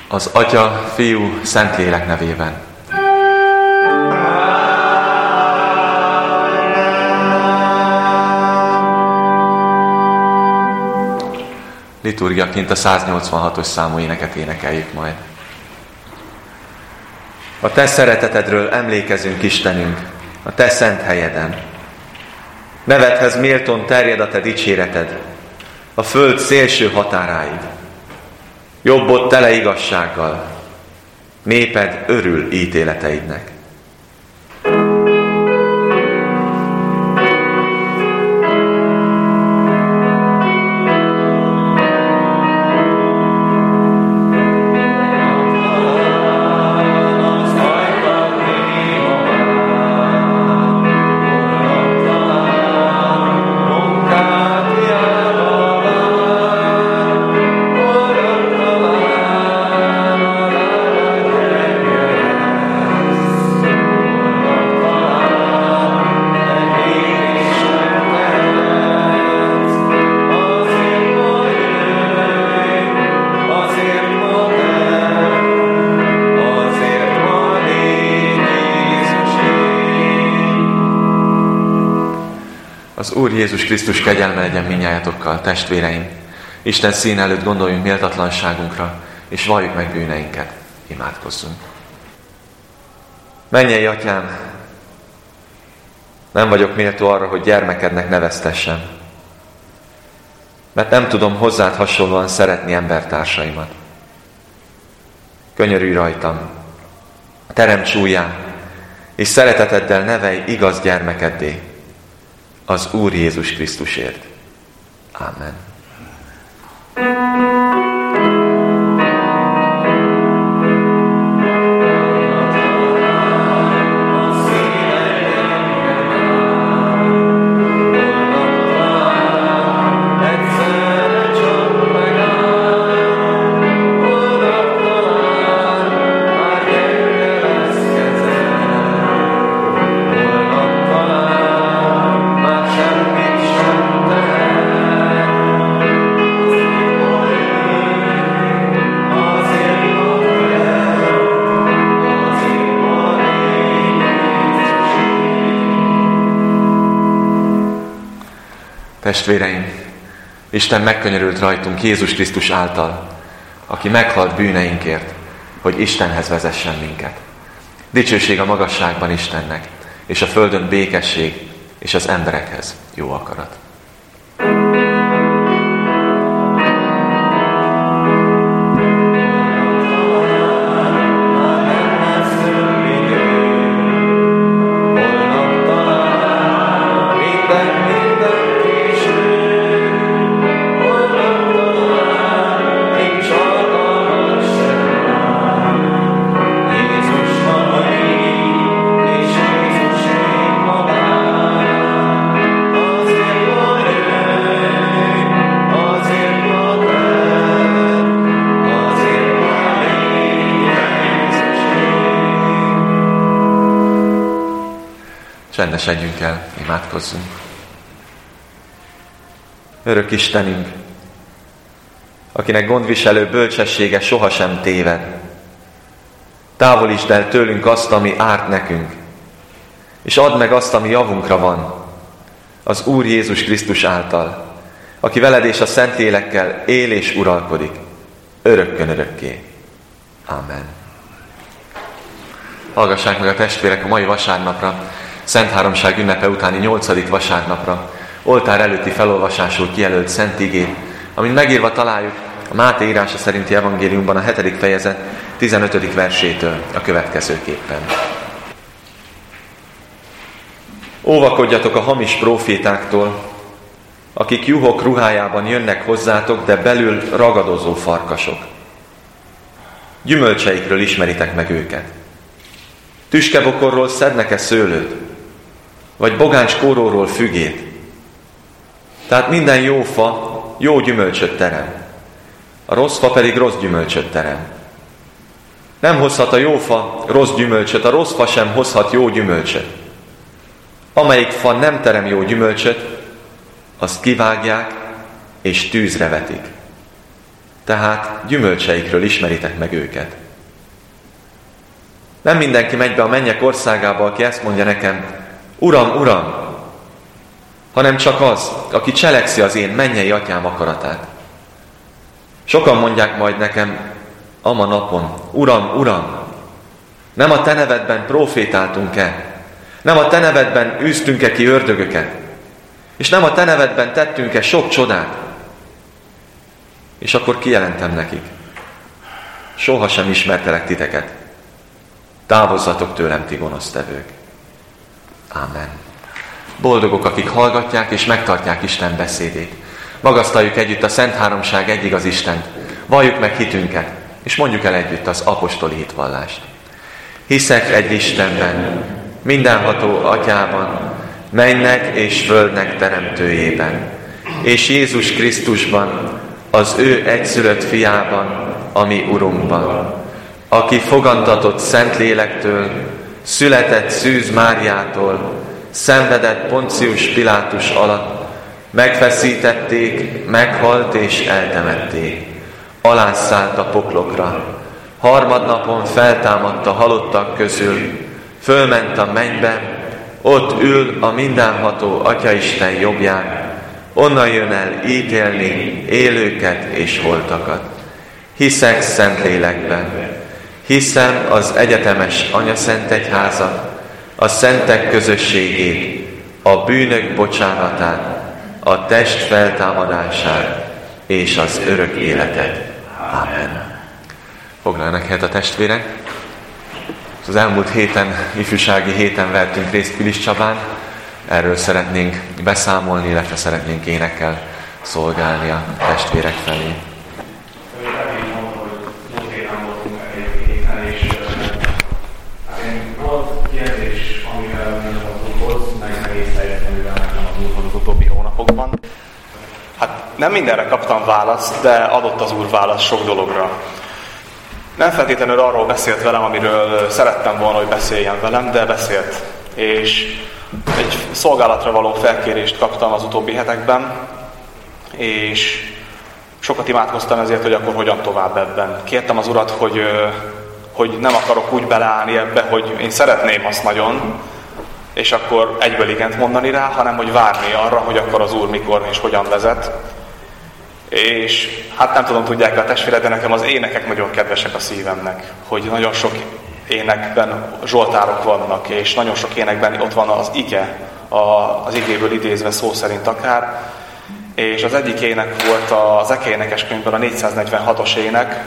Az Atya, Fiú, Szentlélek nevében. Liturgiaként a 186-os számú éneket énekeljük majd. A Te szeretetedről emlékezünk, Istenünk, a Te szent helyeden. Nevedhez méltón terjed a Te dicséreted, a föld szélső határáig. Jobbod tele igazsággal, néped örül ítéleteidnek. Az Úr Jézus Krisztus kegyelme legyen mindnyájatokkal, testvéreim! Isten színe előtt gondoljunk méltatlanságunkra, és valljuk meg bűneinket. Imádkozzunk! Mennyei Atyám, nem vagyok méltó arra, hogy gyermekednek neveztessem, mert nem tudom hozzád hasonlóan szeretni embertársaimat. Könyörülj rajtam, teremts újjá, és szereteteddel nevelj igaz gyermekeddé, az Úr Jézus Krisztusért. Amen. Testvéreim, Isten megkönyörült rajtunk Jézus Krisztus által, aki meghalt bűneinkért, hogy Istenhez vezessen minket. Dicsőség a magasságban Istennek, és a földön békesség, és az emberekhez jó akarat. Csendesedjünk el, imádkozzunk. Örök Istenünk, akinek gondviselő bölcsessége sohasem téved, távolítsd el tőlünk azt, ami árt nekünk, és add meg azt, ami javunkra van, az Úr Jézus Krisztus által, aki veled és a Szentlélekkel él és uralkodik, örökkön örökké. Amen. Hallgassák meg a testvérek a mai vasárnapra, Szent Háromság ünnepe utáni 8. vasárnapra, oltár előtti felolvasásul kijelölt szent igét, amit megírva találjuk a Máté írása szerinti evangéliumban a 7. fejezet 15. versétől a következőképpen. Óvakodjatok a hamis prófétáktól, akik juhok ruhájában jönnek hozzátok, de belül ragadozó farkasok. Gyümölcseikről ismeritek meg őket. Tüskebokorról szednek-e szőlőt, vagy bogáncskóróról fügét? Tehát minden jó fa jó gyümölcsöt terem, a rossz fa pedig rossz gyümölcsöt terem. Nem hozhat a jó fa rossz gyümölcsöt, a rossz fa sem hozhat jó gyümölcsöt. Amelyik fa nem terem jó gyümölcsöt, azt kivágják és tűzre vetik. tehát gyümölcseikről ismeritek meg őket. Nem mindenki megy be a mennyek országába, aki ezt mondja nekem, Uram, Uram, hanem csak az, aki cselekszi az én mennyei atyám akaratát. Sokan mondják majd nekem ama napon, Uram, Uram, nem a te nevedben profétáltunk-e? Nem a te nevedben űztünk-e ki ördögöket? És nem a te nevedben tettünk-e sok csodát? És akkor kijelentem nekik. Sohasem ismertelek titeket. Távozzatok tőlem, ti gonosztevők. Ámen. Boldogok, akik hallgatják és megtartják Isten beszédét. Magasztaljuk együtt a Szent Háromság egyigaz Istent. Valljuk meg hitünket, és mondjuk el együtt az apostoli hitvallást. Hiszek egy Istenben, mindenható Atyában, mennek és földnek teremtőjében, és Jézus Krisztusban, az ő egyszülött fiában, a mi Urunkban, aki fogantatott Szentlélektől, született Szűz Máriától, szenvedett Poncius Pilátus alatt, megfeszítették, meghalt és eltemették, alászállt a poklokra, harmadnapon feltámadt a halottak közül, fölment a mennybe, ott ül a mindenható Atyaisten jobbján, onnan jön el ítélni élőket és holtakat. Hiszek Szentlélekben, hiszem az egyetemes anyaszentegyházat, a szentek közösségét, a bűnök bocsánatát, a test feltámadását és az örök életet. Ámen. Foglaljanak helyet a testvérek. Az elmúlt héten, ifjúsági héten vettünk részt Pilis Csabán. Erről szeretnénk beszámolni, illetve szeretnénk énekkel szolgálni a testvérek felé. Hát nem mindenre kaptam választ, de adott az Úr választ sok dologra. Nem feltétlenül arról beszélt velem, amiről szerettem volna, hogy beszéljen velem, de beszélt. És egy szolgálatra való felkérést kaptam az utóbbi hetekben, és sokat imádkoztam ezért, hogy akkor hogyan tovább ebben. Kértem az Urat, hogy nem akarok úgy beleállni ebbe, hogy én szeretném azt nagyon, és akkor egyből igent mondani rá, hanem hogy várni arra, hogy akkor az Úr mikor és hogyan vezet. És hát nem tudom, tudják a testvérek, de nekem az énekek nagyon kedvesek a szívemnek, hogy nagyon sok énekben zsoltárok vannak, és nagyon sok énekben ott van az ige, az igéből idézve szó szerint akár. És az egyik ének volt az Eke énekeskönyvből a 446-os ének,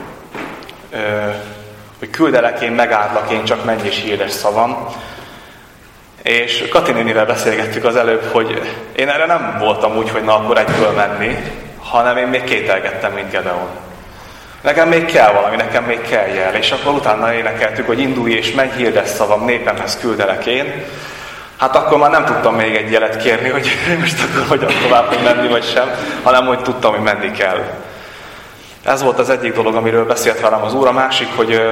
hogy küldelek én, megáldlak én, csak menj és hirdes szavam. És Kati nénivel beszélgettük az előbb, hogy én erre nem voltam úgy, hogy na akkor egyből menni, hanem én még kételgettem, mint Gedeon. Nekem még kell valami, nekem még kell jel. És akkor utána énekeltük, hogy indulj és menj, hirdes szavam, népemhez küldelek én. Hát akkor már nem tudtam még egy jelet kérni, hogy most akkor hogyan tovább, hogy menni vagy sem, hanem hogy tudtam, hogy menni kell. Ez volt az egyik dolog, amiről beszélt velem az Úr. A másik,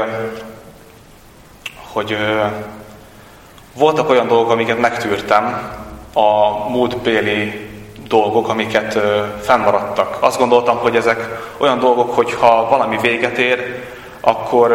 hogy voltak olyan dolgok, amiket megtűrtem, a múltbéli dolgok, amiket fennmaradtak. Azt gondoltam, hogy ezek olyan dolgok, hogy ha valami véget ér, akkor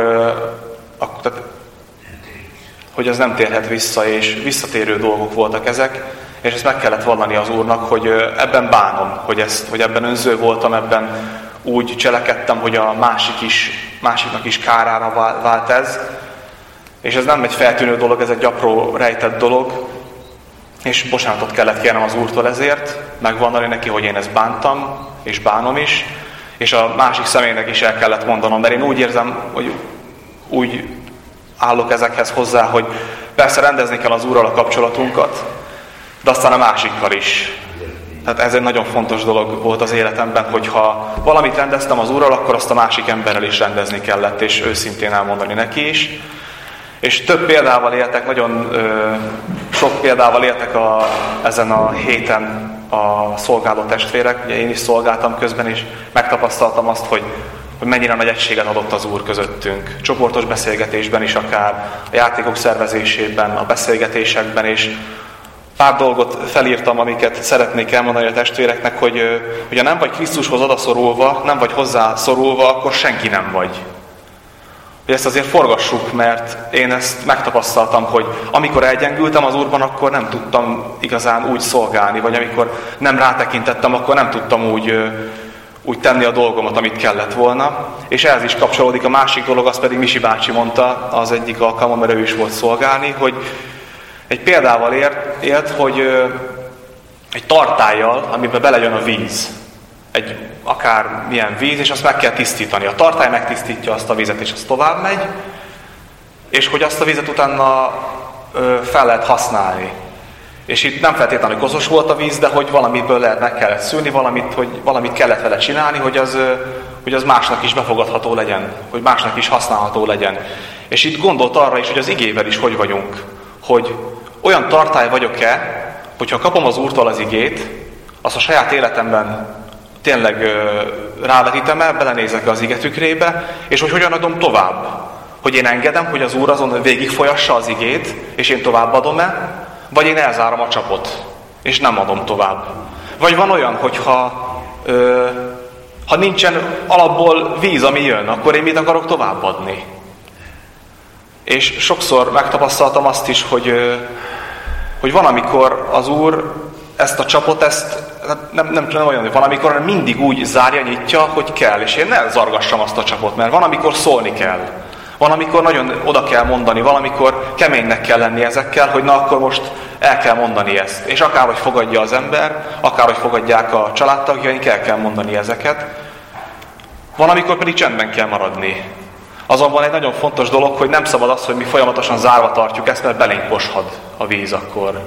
hogy ez nem térhet vissza, és visszatérő dolgok voltak ezek, és ezt meg kellett vallani az Úrnak, hogy ebben bánom, hogy ebben önző voltam, ebben úgy cselekedtem, hogy a másiknak is kárára vált ez, és ez nem egy feltűnő dolog, ez egy apró rejtett dolog, és bocsánatot kellett kérnem az Úrtól ezért, megvallani neki, hogy én ezt bántam, és bánom is, és a másik személynek is el kellett mondanom, mert én úgy érzem, hogy úgy állok ezekhez hozzá, hogy persze rendezni kell az Úrral a kapcsolatunkat, de aztán a másikkal is. Tehát ez egy nagyon fontos dolog volt az életemben, hogy ha valamit rendeztem az Úrral, akkor azt a másik emberrel is rendezni kellett, és őszintén elmondani neki is. És több példával éltek, nagyon sok példával éltek ezen a héten a szolgáló testvérek. Ugye én is szolgáltam közben, és megtapasztaltam azt, hogy mennyire nagy egységet adott az Úr közöttünk. Csoportos beszélgetésben is akár, a játékok szervezésében, a beszélgetésekben is. pár dolgot felírtam, amiket szeretnék elmondani a testvéreknek, hogy ha nem vagy Krisztushoz odaszorulva, nem vagy hozzá szorulva, akkor senki nem vagy. Hogy ezt azért forgassuk, mert én ezt megtapasztaltam, hogy amikor elgyengültem az Úrban, akkor nem tudtam igazán úgy szolgálni, vagy amikor nem rátekintettem, akkor nem tudtam úgy tenni a dolgomat, amit kellett volna. És ehhez is kapcsolódik a másik dolog, az pedig Misi bácsi mondta az egyik alkalommal, mert ő is volt szolgálni, hogy egy példával élt, hogy egy tartállyal, amiben belejön a víz, egy akár milyen víz, és azt meg kell tisztítani. A tartály megtisztítja azt a vizet, és az tovább megy, és hogy azt a vizet utána fel lehet használni. És itt nem feltétlenül koszos volt a víz, de hogy valamiből meg kellett szűrni, valamit kellett vele csinálni, hogy az másnak is befogadható legyen, hogy másnak is használható legyen. És itt gondolt arra is, hogy az igével is hogy vagyunk, hogy olyan tartály vagyok-e, hogyha kapom az Úrtól az igét, azt a saját életemben tényleg rávetítem-e, belenézek-e az ige tükrébe, és hogy hogyan adom tovább. Hogy én engedem, hogy az Úr azon végigfolyassa az igét, és én továbbadom-e, vagy én elzárom a csapot, és nem adom tovább. Vagy van olyan, hogy ha nincsen alapból víz, ami jön, akkor én mit akarok továbbadni? És sokszor megtapasztaltam azt is, hogy van, amikor az Úr ezt a csapot, nem olyan, hogy van, amikor mindig úgy zárja, nyitja, hogy kell, és én ne zargassam azt a csapot, mert van, amikor szólni kell. Van, amikor nagyon oda kell mondani, valamikor keménynek kell lenni ezekkel, hogy na akkor most el kell mondani ezt. És akárhogy fogadja az ember, akárhogy fogadják a családtagjaink, el kell mondani ezeket. Van, amikor pedig csendben kell maradni. Azonban egy nagyon fontos dolog, hogy nem szabad az, hogy mi folyamatosan zárva tartjuk ezt, mert belénk poshad a víz akkor.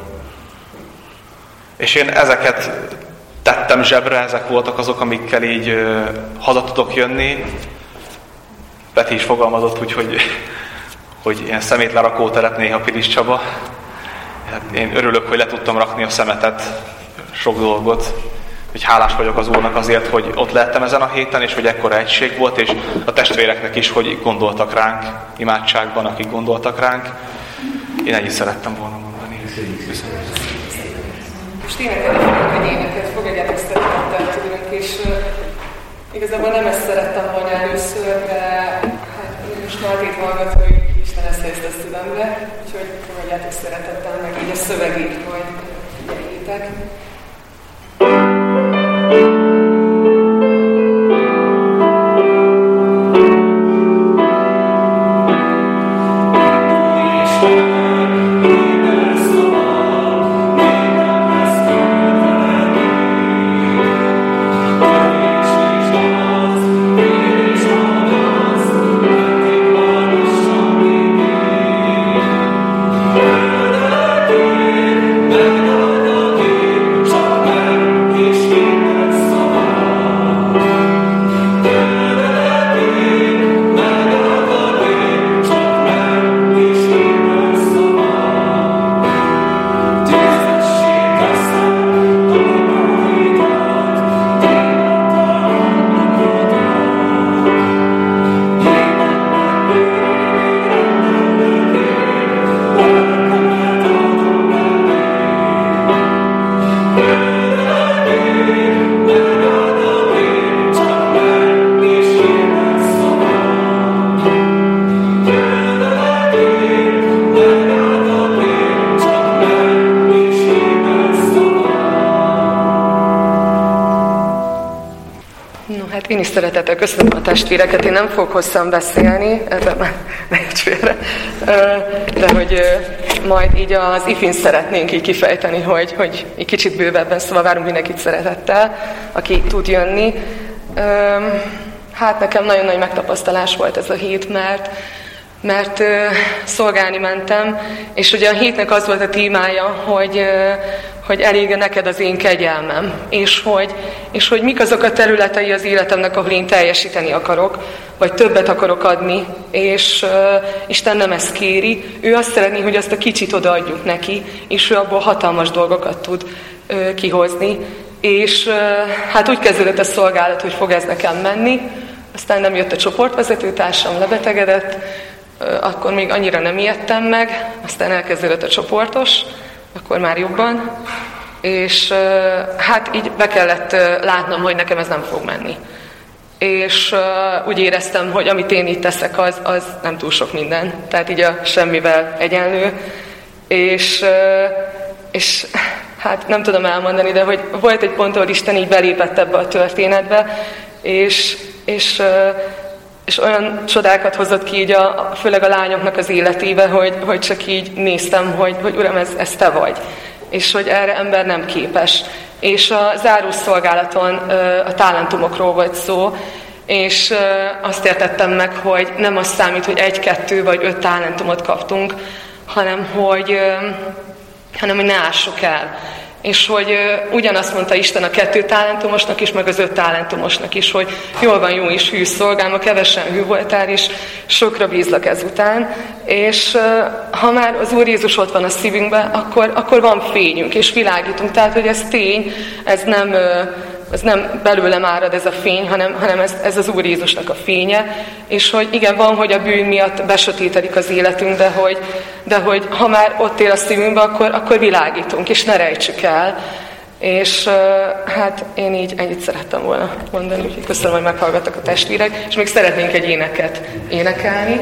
És én ezeket tettem zsebre, ezek voltak azok, amikkel így haza tudok jönni. Peti is fogalmazott úgy, hogy ilyen szemétlerakótelep néha Pilis Csaba. Hát én örülök, hogy le tudtam rakni a szemetet, sok dolgot. Hogy hálás vagyok az Úrnak azért, hogy ott lehettem ezen a héten, és hogy ekkora egység volt, és a testvéreknek is, hogy gondoltak ránk imádságban, akik gondoltak ránk. Én ennyit szerettem volna mondani. Köszönöm. Most énekelni egy éneket, fogadjátok szeretettel tőlünk, és igazából nem ezt szerettem volna először, de hát most már két hallgatói Isten ezt helyezte a szívembe, úgyhogy fogadjátok szeretettel, meg így a szövegét majd figyeljétek. Én is szeretettel köszönöm a testvéreket, én nem fogok hosszan beszélni, ebben már ne érts félre, de hogy majd így az ifin szeretnénk így kifejteni, hogy egy kicsit bővebben, szóval várunk mindenkit szeretettel, aki tud jönni. Hát nekem nagyon nagy megtapasztalás volt ez a hét, mert szolgálni mentem, és ugye a hétnek az volt a témája, hogy elég neked az én kegyelmem, és hogy mik azok a területei az életemnek, ahol én teljesíteni akarok, vagy többet akarok adni, és Isten nem ezt kéri, ő azt szeretné, hogy azt a kicsit odaadjuk neki, és ő abból hatalmas dolgokat tud kihozni, és hát úgy kezdődött a szolgálat, hogy fog ez nekem menni, aztán nem jött a csoportvezetőtársam, lebetegedett, akkor még annyira nem ijedtem meg, aztán elkezdődött a csoportos, akkor már jobban, és hát így be kellett látnom, hogy nekem ez nem fog menni. És úgy éreztem, hogy amit én itt teszek, az nem túl sok minden, tehát így a semmivel egyenlő, és hát nem tudom elmondani, de hogy volt egy pont, ahol Isten így belépett ebbe a történetbe, és olyan csodákat hozott ki így főleg a lányoknak az életébe, hogy csak így néztem, hogy Uram, ez te vagy, és hogy erre ember nem képes. És a zárószolgálaton a talentumokról volt szó, és azt értettem meg, hogy nem az számít, hogy 1, 2 vagy 5 talentumot kaptunk, hanem hogy ne ássuk el. És hogy ugyanazt mondta Isten a 2 talentumosnak is, meg az 5 talentumosnak is, hogy jól van, jó és hű szolgálma, kevesen hű voltál, és sokra bízlak ezután. És ha már az Úr Jézus ott van a szívünkben, akkor van fényünk, és világítunk. Tehát, hogy ez tény, ez nem belőlem árad ez a fény, hanem ez az Úr Jézusnak a fénye, és hogy igen, van, hogy a bűn miatt besötétedik az életünk, de hogy ha már ott él a szívünkben, akkor világítunk, és ne rejtsük el. És hát én így ennyit szerettem volna mondani, úgyhogy köszönöm, hogy meghallgattak a testvérek, és még szeretnénk egy éneket énekelni.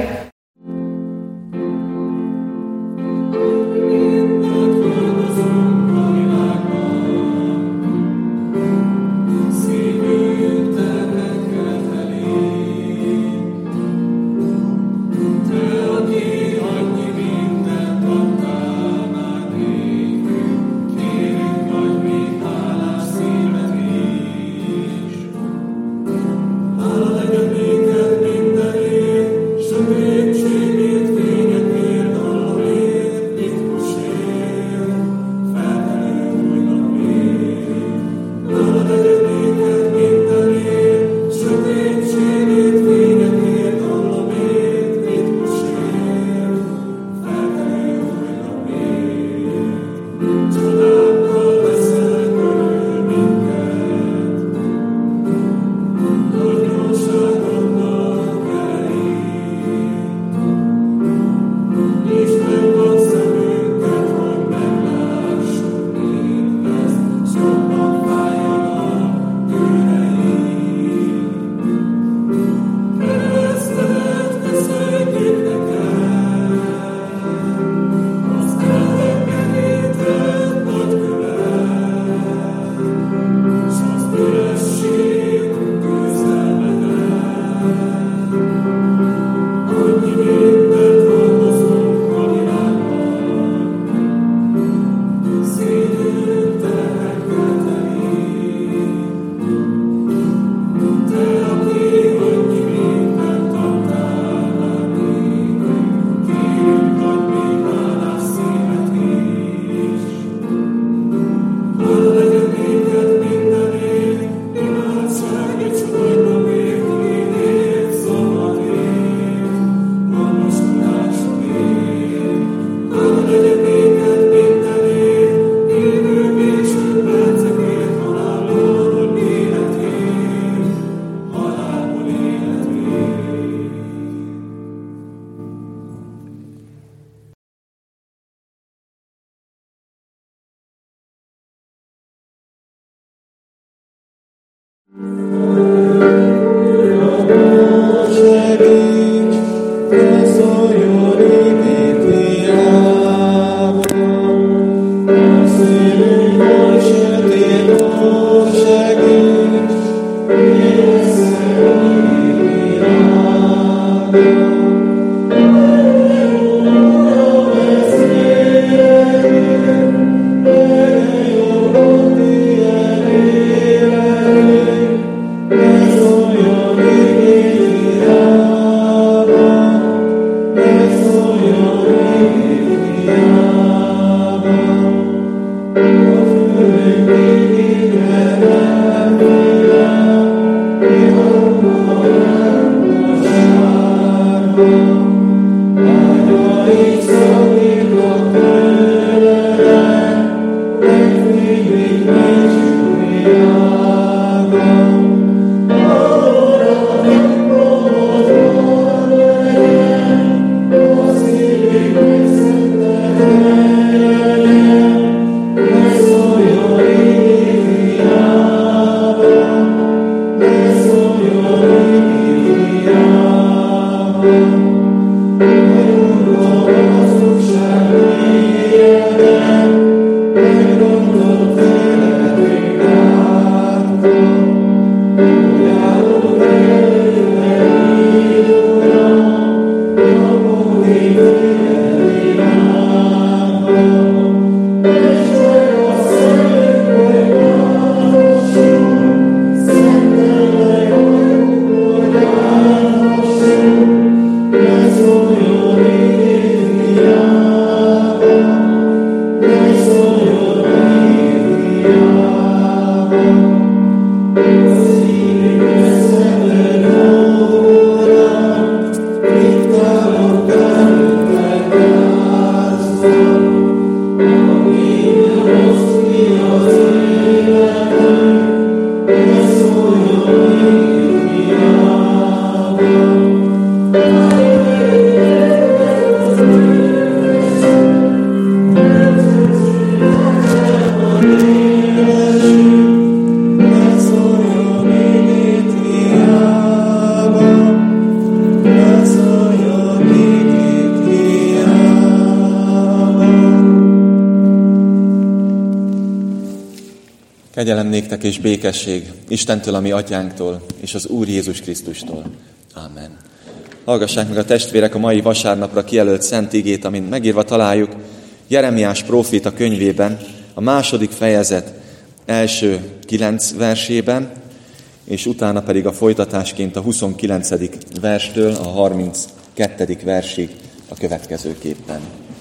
Kegyelem néktek és békesség Istentől, a mi atyánktól, és az Úr Jézus Krisztustól. Ámen. Hallgassák meg a testvérek a mai vasárnapra kijelölt szent igét, amint megírva találjuk Jeremiás próféta könyvében, a 2. fejezet első 9 versében, és utána pedig a folytatásként a 29. verstől a 32. versig a következőképpen.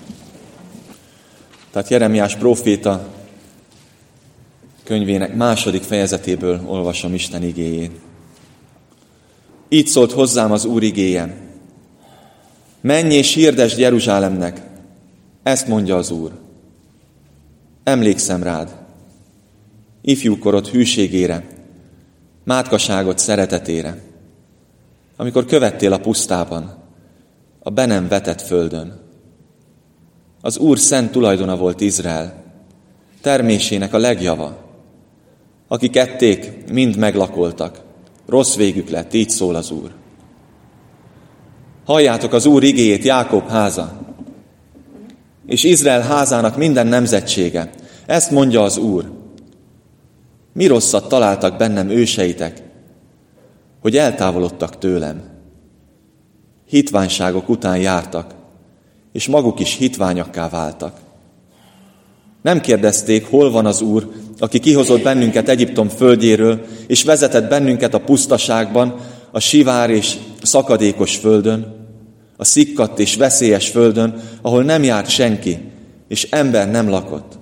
Tehát Jeremiás próféta könyvének 2. fejezetéből olvasom Isten igéjét. Így szólt hozzám az Úr igéje. Menj és hirdesd Jeruzsálemnek, ezt mondja az Úr. Emlékszem rád, ifjúkorod hűségére, mátkaságod szeretetére, amikor követtél a pusztában, a be nem vetett földön. Az Úr szent tulajdona volt Izrael, termésének a legjava. Akik ették, mind meglakoltak. Rossz végük lett, így szól az Úr. Halljátok az Úr igéjét, Jákob háza, és Izrael házának minden nemzetsége. Ezt mondja az Úr. Mi rosszat találtak bennem őseitek, hogy eltávolodtak tőlem. Hitványságok után jártak, és maguk is hitványakká váltak. Nem kérdezték, hol van az Úr, aki kihozott bennünket Egyiptom földjéről, és vezetett bennünket a pusztaságban, a sivár és szakadékos földön, a szikkadt és veszélyes földön, ahol nem járt senki, és ember nem lakott.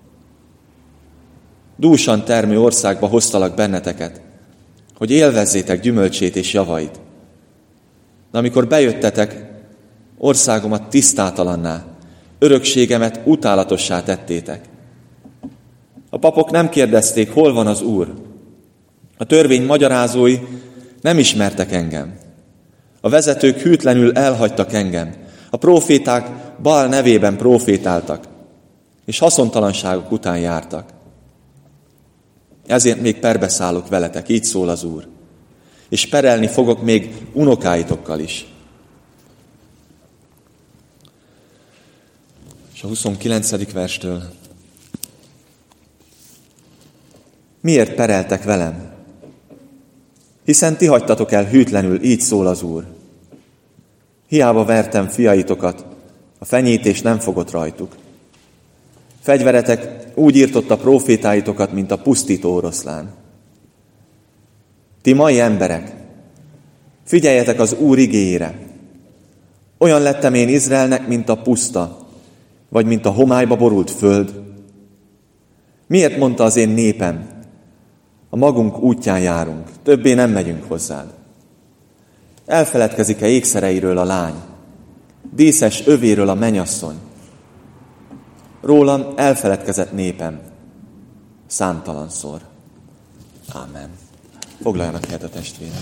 Dúsan termő országba hoztalak benneteket, hogy élvezzétek gyümölcsét és javait. De amikor bejöttetek, országomat tisztátalanná, örökségemet utálatossá tettétek. A papok nem kérdezték, hol van az Úr. A törvény magyarázói nem ismertek engem. A vezetők hűtlenül elhagytak engem. A próféták Baál nevében prófétáltak, és haszontalanságok után jártak. Ezért még perbeszállok veletek, így szól az Úr. És perelni fogok még unokáitokkal is. És a 29. verstől. Miért pereltek velem? Hiszen ti hagytatok el hűtlenül, így szól az Úr. Hiába vertem fiaitokat, a fenyítés nem fogott rajtuk. Fegyveretek úgy írtotta prófétáitokat, mint a pusztító oroszlán. Ti mai emberek, figyeljetek az Úr igéjére. Olyan lettem én Izraelnek, mint a puszta, vagy mint a homályba borult föld. Miért mondta az én népem, a magunk útján járunk, többé nem megyünk hozzád? Elfeledkezik-e ékszereiről a lány, díszes övéről a mennyasszony? Rólam elfeledkezett népem, számtalanszor. Ámen. Foglaljanak helyet a testvérek.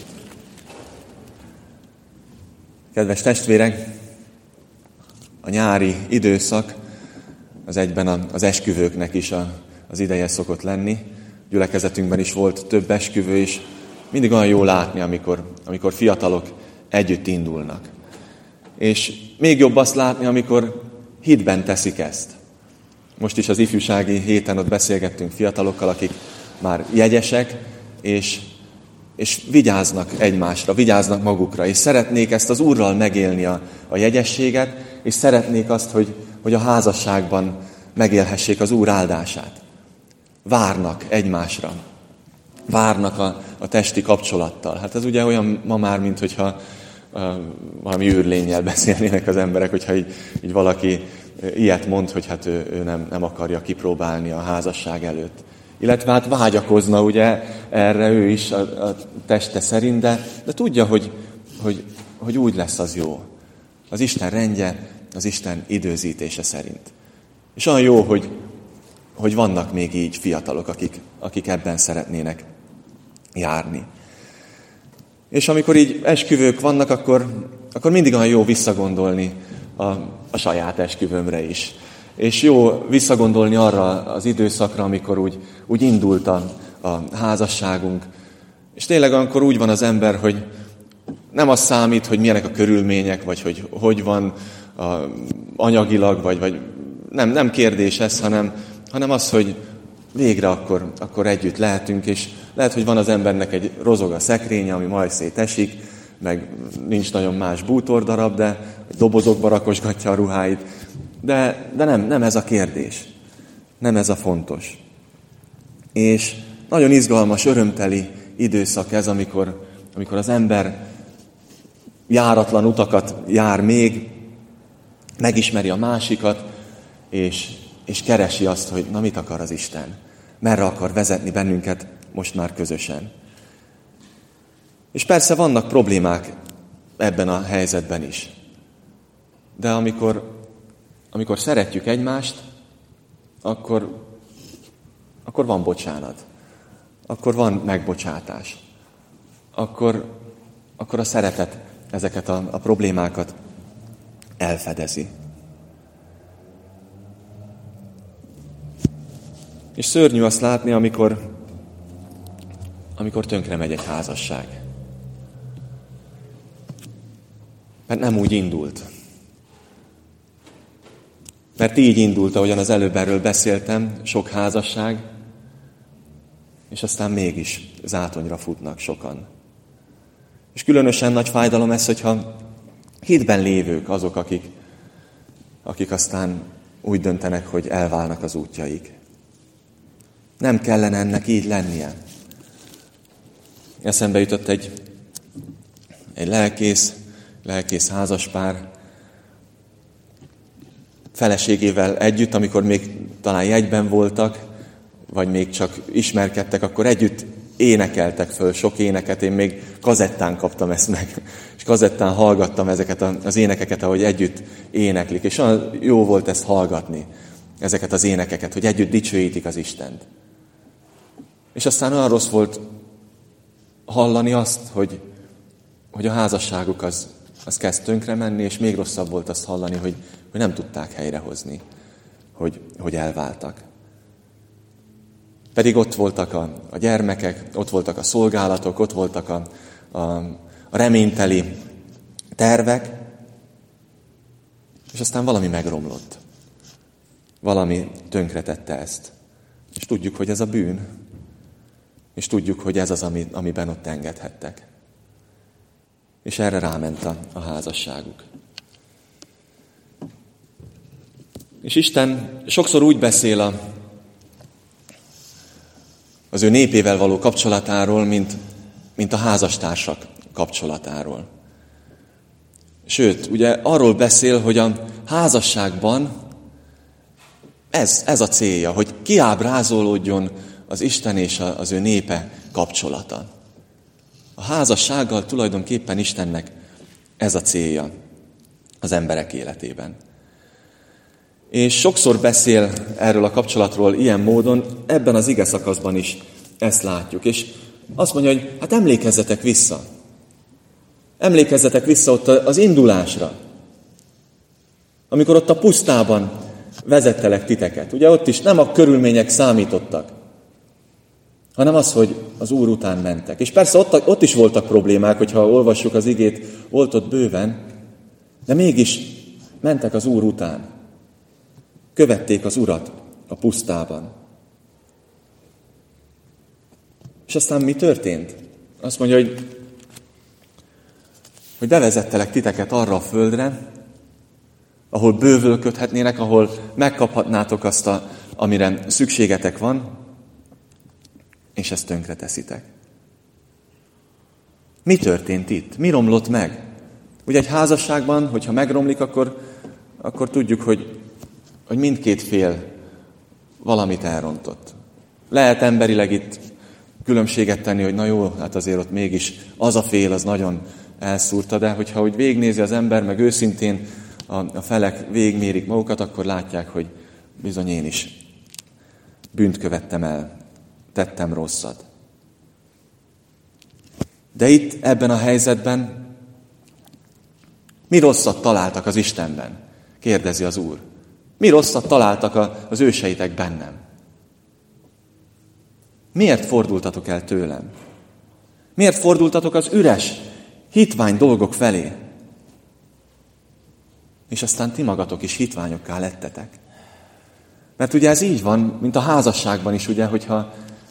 Kedves testvérek, a nyári időszak az egyben az esküvőknek is az ideje szokott lenni. Gyülekezetünkben is volt több esküvő, és mindig olyan jó látni, amikor fiatalok együtt indulnak. És még jobb azt látni, amikor hitben teszik ezt. Most is az ifjúsági héten ott beszélgettünk fiatalokkal, akik már jegyesek, és vigyáznak egymásra, vigyáznak magukra, és szeretnék ezt az Úrral megélni a jegyességet, és szeretnék azt, hogy a házasságban megélhessék az Úr áldását. Várnak egymásra. Várnak a testi kapcsolattal. Hát ez ugye olyan ma már, mint hogyha valami űrlénnyel beszélnének az emberek, hogyha így valaki ilyet mond, hogy hát ő nem akarja kipróbálni a házasság előtt. Illetve hát vágyakozna ugye erre ő is a teste szerint, de tudja, hogy úgy lesz az jó. Az Isten rendje, az Isten időzítése szerint. És olyan jó, hogy vannak még így fiatalok, akik ebben szeretnének járni. És amikor így esküvők vannak, akkor mindig olyan jó visszagondolni a saját esküvőmre is. És jó visszagondolni arra az időszakra, amikor úgy indult a házasságunk. És tényleg amikor úgy van az ember, hogy nem az számít, hogy milyenek a körülmények, vagy hogy van anyagilag, vagy nem kérdés ez, hanem az, hogy végre akkor együtt lehetünk, és lehet, hogy van az embernek egy rozog a szekrénye, ami majd szétesik, meg nincs nagyon más bútordarab, de dobozokba rakosgatja a ruháit. De nem ez a kérdés. Nem ez a fontos. És nagyon izgalmas, örömteli időszak ez, amikor az ember járatlan utakat jár még, megismeri a másikat, és keresi azt, hogy na mit akar az Isten. Merre akar vezetni bennünket most már közösen. És persze vannak problémák ebben a helyzetben is. De amikor szeretjük egymást, akkor van bocsánat. Akkor van megbocsátás. Akkor a szeretet ezeket a problémákat elfedezi. És szörnyű azt látni, amikor tönkre megy egy házasság. Mert nem úgy indult. Mert így indult, ahogyan az előbb erről beszéltem, sok házasság, és aztán mégis zátonyra futnak sokan. És különösen nagy fájdalom ez, hogyha hitben lévők azok, akik aztán úgy döntenek, hogy elválnak az útjaik. Nem kellene ennek így lennie. Eszembe jutott egy lelkész házaspár feleségével együtt, amikor még talán jegyben voltak, vagy még csak ismerkedtek, akkor együtt énekeltek föl sok éneket. Én még kazettán kaptam ezt meg, és kazettán hallgattam ezeket az énekeket, ahogy együtt éneklik. És olyan jó volt ezt hallgatni, ezeket az énekeket, hogy együtt dicsőítik az Istent. És aztán olyan rossz volt hallani azt, hogy a házasságuk az kezd tönkre menni, és még rosszabb volt azt hallani, hogy nem tudták helyrehozni, hogy elváltak. Pedig ott voltak a gyermekek, ott voltak a szolgálatok, ott voltak a reményteli tervek, és aztán valami megromlott. Valami tönkretette ezt. És tudjuk, hogy ez a bűn. És tudjuk, hogy ez az, amiben ott engedhettek. És erre ráment a házasságuk. És Isten sokszor úgy beszél az ő népével való kapcsolatáról, mint a házastársak kapcsolatáról. Sőt, ugye arról beszél, hogy a házasságban ez a célja, hogy kiábrázolódjon az Isten és az ő népe kapcsolata. A házassággal tulajdonképpen Istennek ez a célja az emberek életében. És sokszor beszél erről a kapcsolatról ilyen módon, ebben az ige szakaszban is ezt látjuk. És azt mondja, hogy hát emlékezzetek vissza. Emlékezzetek vissza ott az indulásra. Amikor ott a pusztában vezettelek titeket. Ugye ott is nem a körülmények számítottak, hanem az, hogy az Úr után mentek. És persze ott is voltak problémák, hogyha olvassuk az igét, volt ott bőven, De mégis mentek az Úr után. Követték az Urat a pusztában. És aztán mi történt? Azt mondja, hogy bevezettelek titeket arra a földre, ahol bővölködhetnének, ahol megkaphatnátok azt, amire szükségetek van, és ezt tönkre teszitek. Mi történt itt? Mi romlott meg? Ugye egy házasságban, hogyha megromlik, akkor tudjuk, hogy mindkét fél valamit elrontott. Lehet emberileg itt különbséget tenni, hogy na jó, hát azért ott mégis az a fél, az nagyon elszúrta, de hogyha úgy végignézi az ember, meg őszintén a felek végigmérik magukat, akkor látják, hogy bizony én is bűnt követtem el, tettem rosszat. De itt, ebben a helyzetben mi rosszat találtak az Istenben? Kérdezi az Úr. Mi rosszat találtak az őseitek bennem? Miért fordultatok el tőlem? Miért fordultatok az üres, hitvány dolgok felé? És aztán ti magatok is hitványokká lettetek. Mert ugye ez így van, mint a házasságban is, ugye, hogyha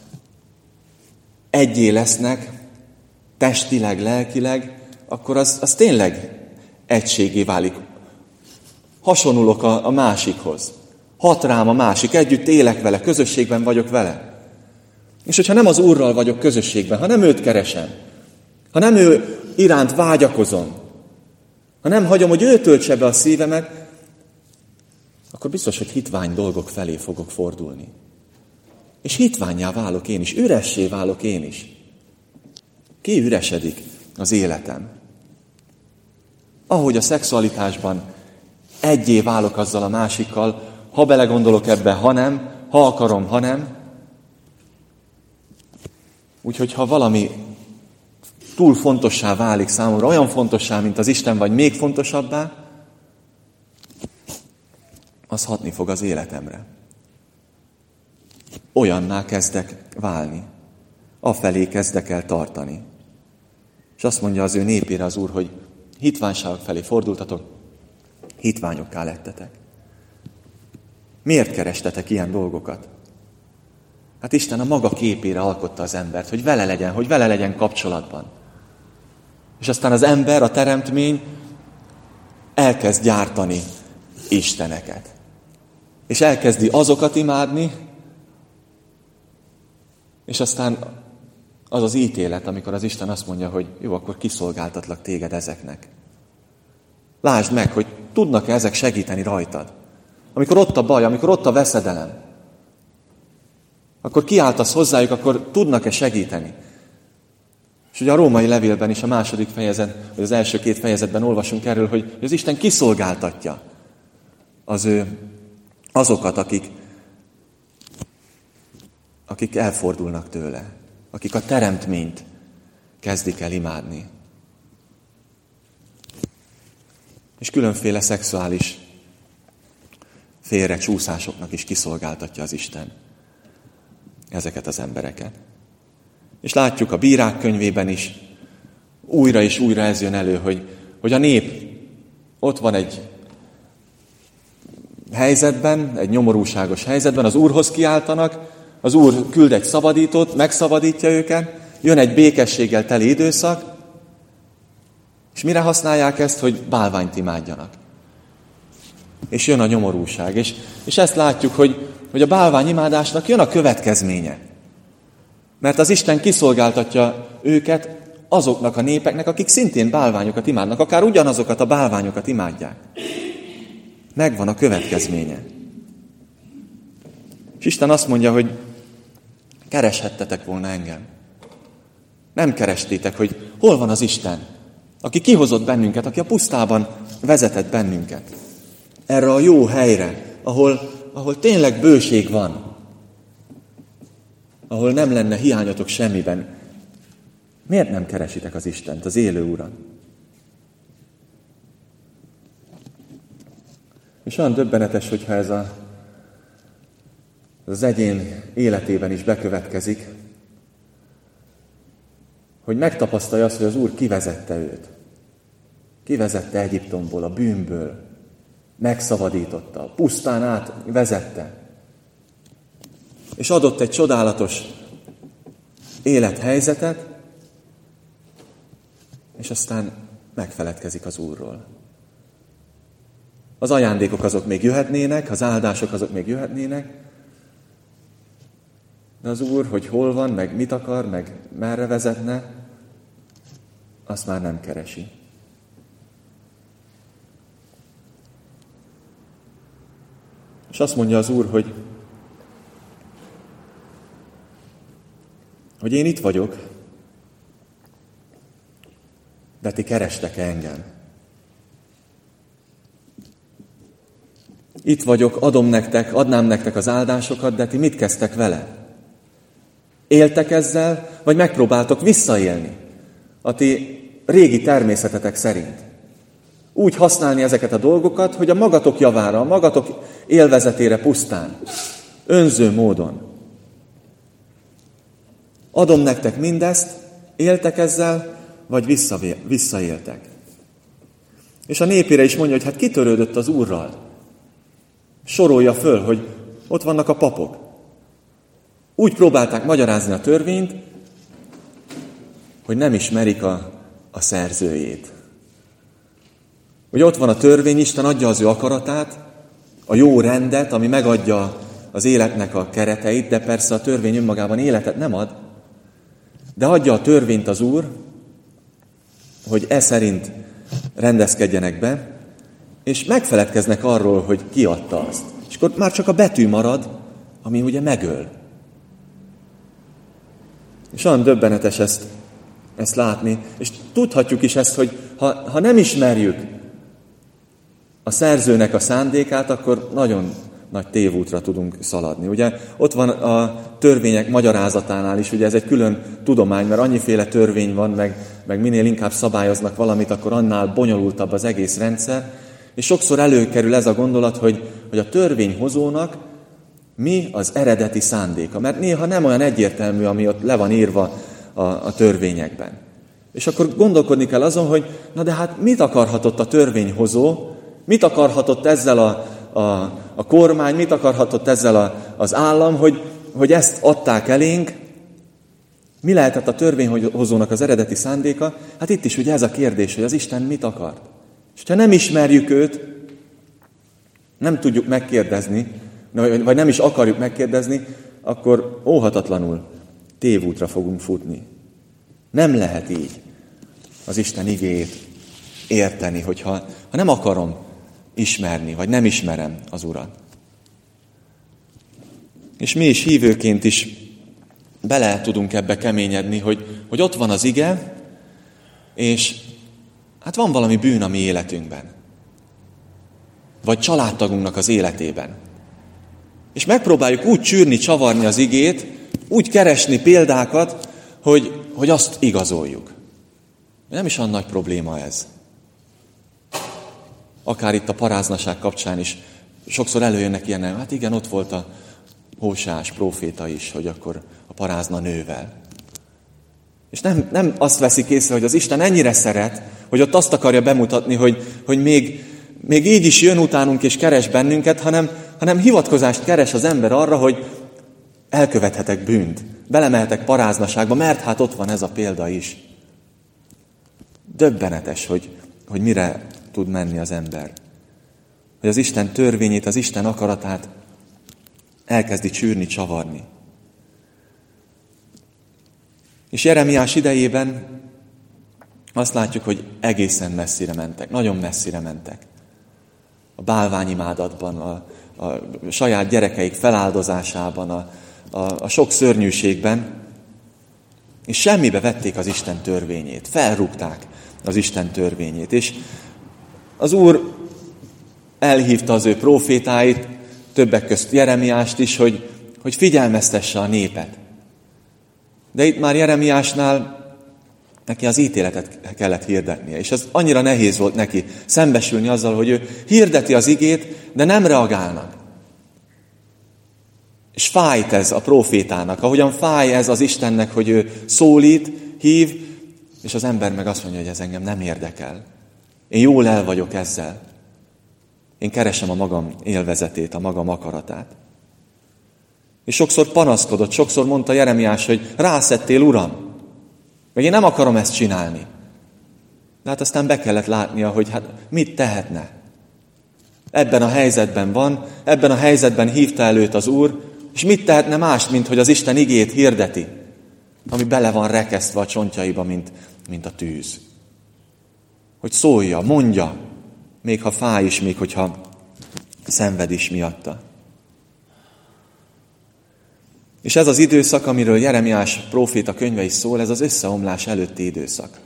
egyé lesznek, testileg, lelkileg, akkor az tényleg egységé válik. Hasonulok a másikhoz. Hat rám a másik, együtt élek vele, közösségben vagyok vele. És hogyha nem az Úrral vagyok közösségben, ha nem őt keresem, ha nem ő iránt vágyakozom, ha nem hagyom, hogy ő töltse be a szívemet, akkor biztos, hogy hitvány dolgok felé fogok fordulni. És hitvánnyá válok én is, üressé válok én is. Ki üresedik az életem? Ahogy a szexualitásban egyé válok azzal a másikkal, ha belegondolok ebbe, ha nem, ha akarom, ha nem. Úgyhogy ha valami túl fontossá válik számomra, olyan fontossá, mint az Isten, vagy még fontosabbá, az hatni fog az életemre. Olyanná kezdek válni. Afelé kezdek el tartani. És azt mondja az ő népére az Úr, hogy hitványságok felé fordultatok, hitványokká lettetek. Miért kerestetek ilyen dolgokat? Hát Isten a maga képére alkotta az embert, hogy vele legyen kapcsolatban. És aztán az ember, a teremtmény elkezd gyártani isteneket. És elkezdi azokat imádni, és aztán az az ítélet, amikor az Isten azt mondja, hogy jó, akkor kiszolgáltatlak téged ezeknek. Lásd meg, hogy tudnak-e ezek segíteni rajtad. Amikor ott a baj, amikor ott a veszedelem, akkor kiáltasz hozzájuk, akkor tudnak-e segíteni. És ugye a római levélben is a második fejezet, vagy az első 2 fejezetben olvasunk erről, hogy az Isten kiszolgáltatja azokat, akik elfordulnak tőle, akik a teremtményt kezdik el imádni. És különféle szexuális félrecsúszásoknak is kiszolgáltatja az Isten ezeket az embereket. És látjuk a Bírák könyvében is, újra és újra ez jön elő, hogy a nép ott van egy helyzetben, egy nyomorúságos helyzetben, az Úrhoz kiáltanak, az Úr küld egy szabadítót, megszabadítja őket, jön egy békességgel teli időszak, és mire használják ezt, hogy bálványt imádjanak. És jön a nyomorúság. És ezt látjuk, hogy a bálványimádásnak jön a következménye. Mert az Isten kiszolgáltatja őket azoknak a népeknek, akik szintén bálványokat imádnak, akár ugyanazokat a bálványokat imádják. Megvan a következménye. És Isten azt mondja, hogy kereshettetek volna engem. Nem kerestétek, hogy hol van az Isten, aki kihozott bennünket, aki a pusztában vezetett bennünket. Erre a jó helyre, ahol tényleg bőség van, ahol nem lenne hiányatok semmiben. Miért nem keresitek az Istent, az élő Urat? És olyan döbbenetes, hogyha ez az egyén életében is bekövetkezik, hogy megtapasztalja azt, hogy az Úr kivezette őt. kivezette Egyiptomból, a bűnből, megszabadította, pusztán átvezette, és adott egy csodálatos élethelyzetet, és aztán megfeledkezik az Úrról. Az ajándékok azok még jöhetnének, az áldások azok még jöhetnének, de az Úr, hogy hol van, meg mit akar, meg merre vezetne, azt már nem keresi. És azt mondja az Úr, hogy én itt vagyok, de ti kerestek engem. Itt vagyok, adnám nektek az áldásokat, de ti mit kezdtek vele? Éltek ezzel, vagy megpróbáltok visszaélni a ti régi természetetek szerint? Úgy használni ezeket a dolgokat, hogy a magatok javára, a magatok élvezetére pusztán, önző módon. Adom nektek mindezt, éltek ezzel, vagy visszaéltek. És a népére is mondja, hogy hát kitörődött az Úrral. Sorolja föl, hogy ott vannak a papok. Úgy próbálták magyarázni a törvényt, hogy nem ismerik a szerzőjét. Hogy ott van a törvény, Isten adja az ő akaratát, a jó rendet, ami megadja az életnek a kereteit, de persze a törvény önmagában életet nem ad, de adja a törvényt az Úr, hogy e szerint rendezkedjenek be, és megfeledkeznek arról, hogy ki adta azt. És akkor már csak a betű marad, ami ugye megöl. És olyan döbbenetes ezt látni, és tudhatjuk is ezt, hogy ha nem ismerjük a szerzőnek a szándékát, akkor nagyon nagy tévútra tudunk szaladni. Ugye ott van a törvények magyarázatánál is, ugye ez egy külön tudomány, mert annyiféle törvény van, meg minél inkább szabályoznak valamit, akkor annál bonyolultabb az egész rendszer. És sokszor előkerül ez a gondolat, hogy a törvényhozónak mi az eredeti szándéka. Mert néha nem olyan egyértelmű, ami ott le van írva a törvényekben. És akkor gondolkodni kell azon, hogy na de hát mit akarhatott a törvényhozó, mit akarhatott ezzel a kormány, mit akarhatott ezzel az állam, hogy ezt adták elénk. Mi lehetett a törvényhozónak az eredeti szándéka? Hát itt is ugye ez a kérdés, hogy az Isten mit akart. És ha nem ismerjük őt, nem tudjuk megkérdezni, vagy nem is akarjuk megkérdezni, akkor óhatatlanul tévútra fogunk futni. Nem lehet így az Isten igéjét érteni, hogyha nem akarom ismerni, vagy nem ismerem az Urat. És mi is hívőként is bele tudunk ebbe keményedni, hogy ott van az ige, és hát van valami bűn a mi életünkben. Vagy családtagunknak az életében. És megpróbáljuk úgy csűrni, csavarni az igét, úgy keresni példákat, hogy azt igazoljuk. Nem is olyan nagy probléma ez. Akár itt a paráznaság kapcsán is sokszor előjönnek ilyen, hát igen, ott volt a Hóseás próféta is, hogy akkor a parázna nővel. És nem azt veszik észre, hogy az Isten ennyire szeret, hogy ott azt akarja bemutatni, hogy még így is jön utánunk és keres bennünket, hanem hivatkozást keres az ember arra, hogy elkövethetek bűnt, belemehetek paráznaságba, mert hát ott van ez a példa is. Döbbenetes, hogy mire tud menni az ember. Hogy az Isten törvényét, az Isten akaratát elkezdi csűrni, csavarni. És Jeremiás idejében azt látjuk, hogy egészen messzire mentek, nagyon messzire mentek. A bálványimádatban, a saját gyerekeik feláldozásában, a sok szörnyűségben, és semmibe vették az Isten törvényét, felrúgták az Isten törvényét. És az Úr elhívta az ő prófétáit, többek közt Jeremiást is, hogy figyelmeztesse a népet. De itt már Jeremiásnál neki az ítéletet kellett hirdetnie, és ez annyira nehéz volt neki szembesülni azzal, hogy ő hirdeti az igét, de nem reagálnak. És fájt ez a prófétának, ahogyan fáj ez az Istennek, hogy ő szólít, hív, és az ember meg azt mondja, hogy ez engem nem érdekel. Én jól el vagyok ezzel. Én keresem a magam élvezetét, a magam akaratát. És sokszor panaszkodott, sokszor mondta Jeremiás, hogy rászettél, Uram, meg én nem akarom ezt csinálni. De hát aztán be kellett látnia, hogy hát mit tehetne. Ebben a helyzetben van, ebben a helyzetben hívta előtt az Úr, és mit tehetne mást, mint hogy az Isten igét hirdeti, ami bele van rekesztve a csontjaiba, mint a tűz. Hogy szólja, mondja, még ha fáj is, még hogyha szenved is miatta. És ez az időszak, amiről Jeremiás próféta könyve is szól, ez az összeomlás előtti időszak.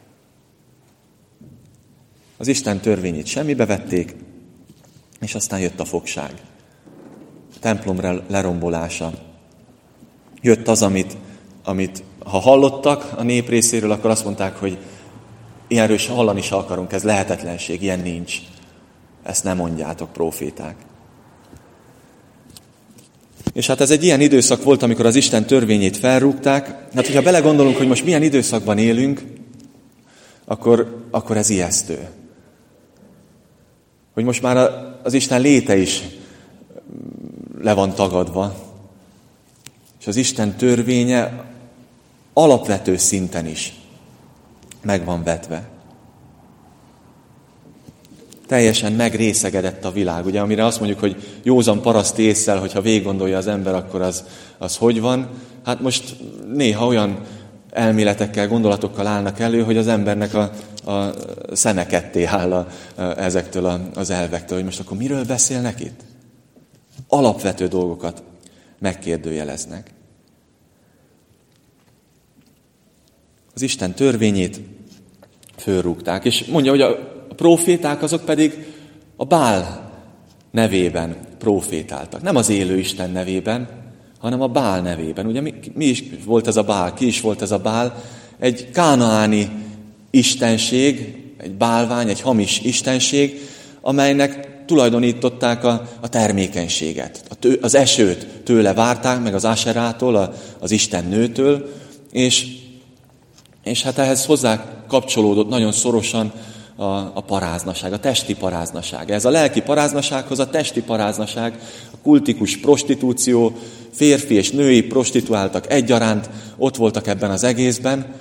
Az Isten törvényét semmibe vették, és aztán jött a fogság. A templom lerombolása. Jött az, amit ha hallottak a nép részéről, akkor azt mondták, hogy ilyenről is hallani is akarunk, ez lehetetlenség, ilyen nincs. Ezt nem mondjátok, próféták. És hát ez egy ilyen időszak volt, amikor az Isten törvényét felrúgták. Hát, hogyha belegondolunk, hogy most milyen időszakban élünk, akkor ez ijesztő. Hogy most már az Isten léte is le van tagadva. És az Isten törvénye alapvető szinten is meg van vetve. Teljesen megrészegedett a világ. Ugye, amire azt mondjuk, hogy józan paraszti ésszel, hogyha végiggondolja az ember, akkor az hogy van? Hát most néha olyan elméletekkel, gondolatokkal állnak elő, hogy az embernek a szeme ketté áll ezektől az elvektől, hogy most akkor miről beszélnek itt? Alapvető dolgokat megkérdőjeleznek. Az Isten törvényét fölrúgták, és mondja, hogy a próféták azok pedig a Bál nevében prófétáltak. Nem az élő Isten nevében, hanem a Bál nevében. Ugye mi is volt ez a Bál? Ki is volt ez a Bál? Egy kánaáni istenség, egy bálvány, egy hamis istenség, amelynek tulajdonították a termékenységet. Az esőt tőle várták, meg az Aserától, az Isten nőtől, és hát ehhez hozzá kapcsolódott nagyon szorosan a paráznaság, a testi paráznaság. Ez a lelki paráznasághoz a testi paráznaság, a kultikus prostitúció, férfi és női prostituáltak egyaránt, ott voltak ebben az egészben,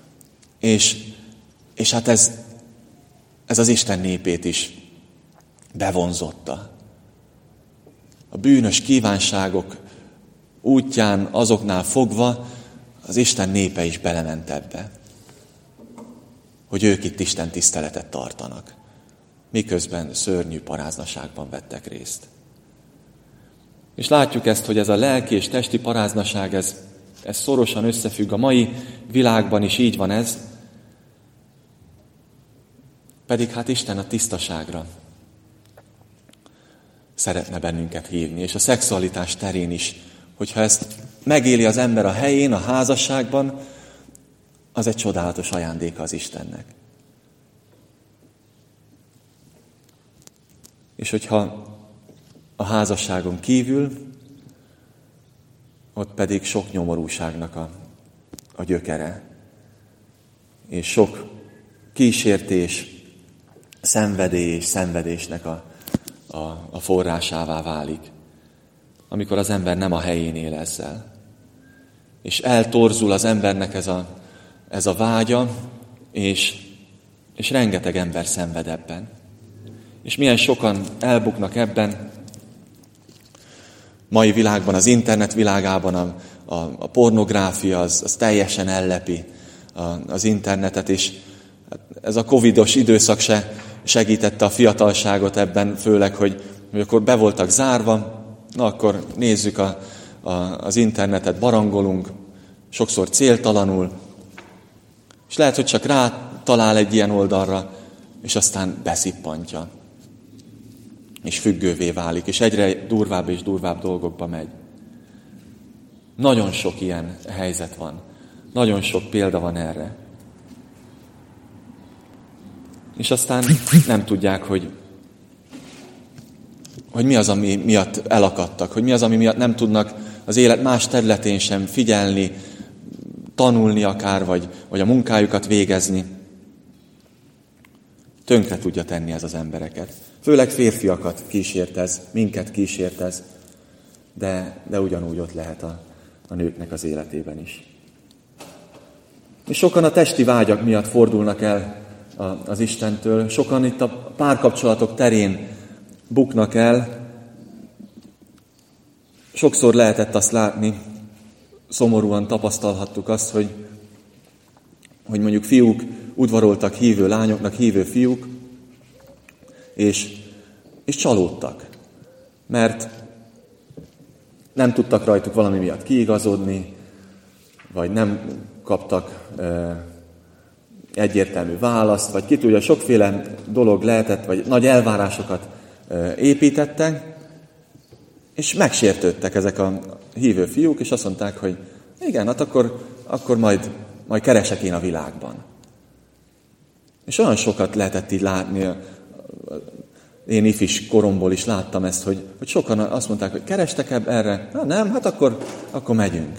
és hát ez az Isten népét is bevonzotta. A bűnös kívánságok útján azoknál fogva az Isten népe is belement ebbe, hogy ők itt Isten tiszteletet tartanak, miközben szörnyű paráznaságban vettek részt. És látjuk ezt, hogy ez a lelki és testi paráznaság, ez szorosan összefügg. A mai világban is így van ez, pedig hát Isten a tisztaságra szeretne bennünket hívni, és a szexualitás terén is, hogyha ezt megéli az ember a helyén, a házasságban, az egy csodálatos ajándéka az Istennek. És hogyha a házasságon kívül, ott pedig sok nyomorúságnak a gyökere, és sok kísértés, szenvedély és szenvedésnek a forrásává válik, amikor az ember nem a helyén él ezzel. És eltorzul az embernek ez a vágya, és rengeteg ember szenved ebben. És milyen sokan elbuknak ebben. Mai világban, az internet világában a pornográfia az teljesen ellepi az internetet, és ez a covidos időszak se segítette a fiatalságot ebben, főleg, hogy akkor be voltak zárva, na akkor nézzük az internetet, barangolunk, sokszor céltalanul, és lehet, hogy csak rátalál egy ilyen oldalra, és aztán beszippantja, és függővé válik, és egyre durvább és durvább dolgokba megy. Nagyon sok ilyen helyzet van, nagyon sok példa van erre. És aztán nem tudják, hogy mi az, ami miatt elakadtak, hogy mi az, ami miatt nem tudnak az élet más területén sem figyelni, tanulni akár, vagy a munkájukat végezni. Tönkre tudja tenni ez az embereket. Főleg férfiakat kísért ez, minket kísért ez, de ugyanúgy ott lehet a nőknek az életében is. És sokan a testi vágyak miatt fordulnak el az Istentől, sokan itt a párkapcsolatok terén buknak el. Sokszor lehetett azt látni, szomorúan tapasztalhattuk azt, hogy mondjuk fiúk udvaroltak hívő lányoknak, hívő fiúk, és csalódtak, mert nem tudtak rajtuk valami miatt kiigazodni, vagy nem kaptak egyértelmű választ, vagy ki tudja, sokféle dolog lehetett, vagy nagy elvárásokat építettek, és megsértődtek ezek a hívő fiúk, és azt mondták, hogy igen, hát akkor majd keresek én a világban. És olyan sokat lehetett így látni, én ifis koromból is láttam ezt, hogy sokan azt mondták, hogy kerestek erre, nem, hát akkor megyünk.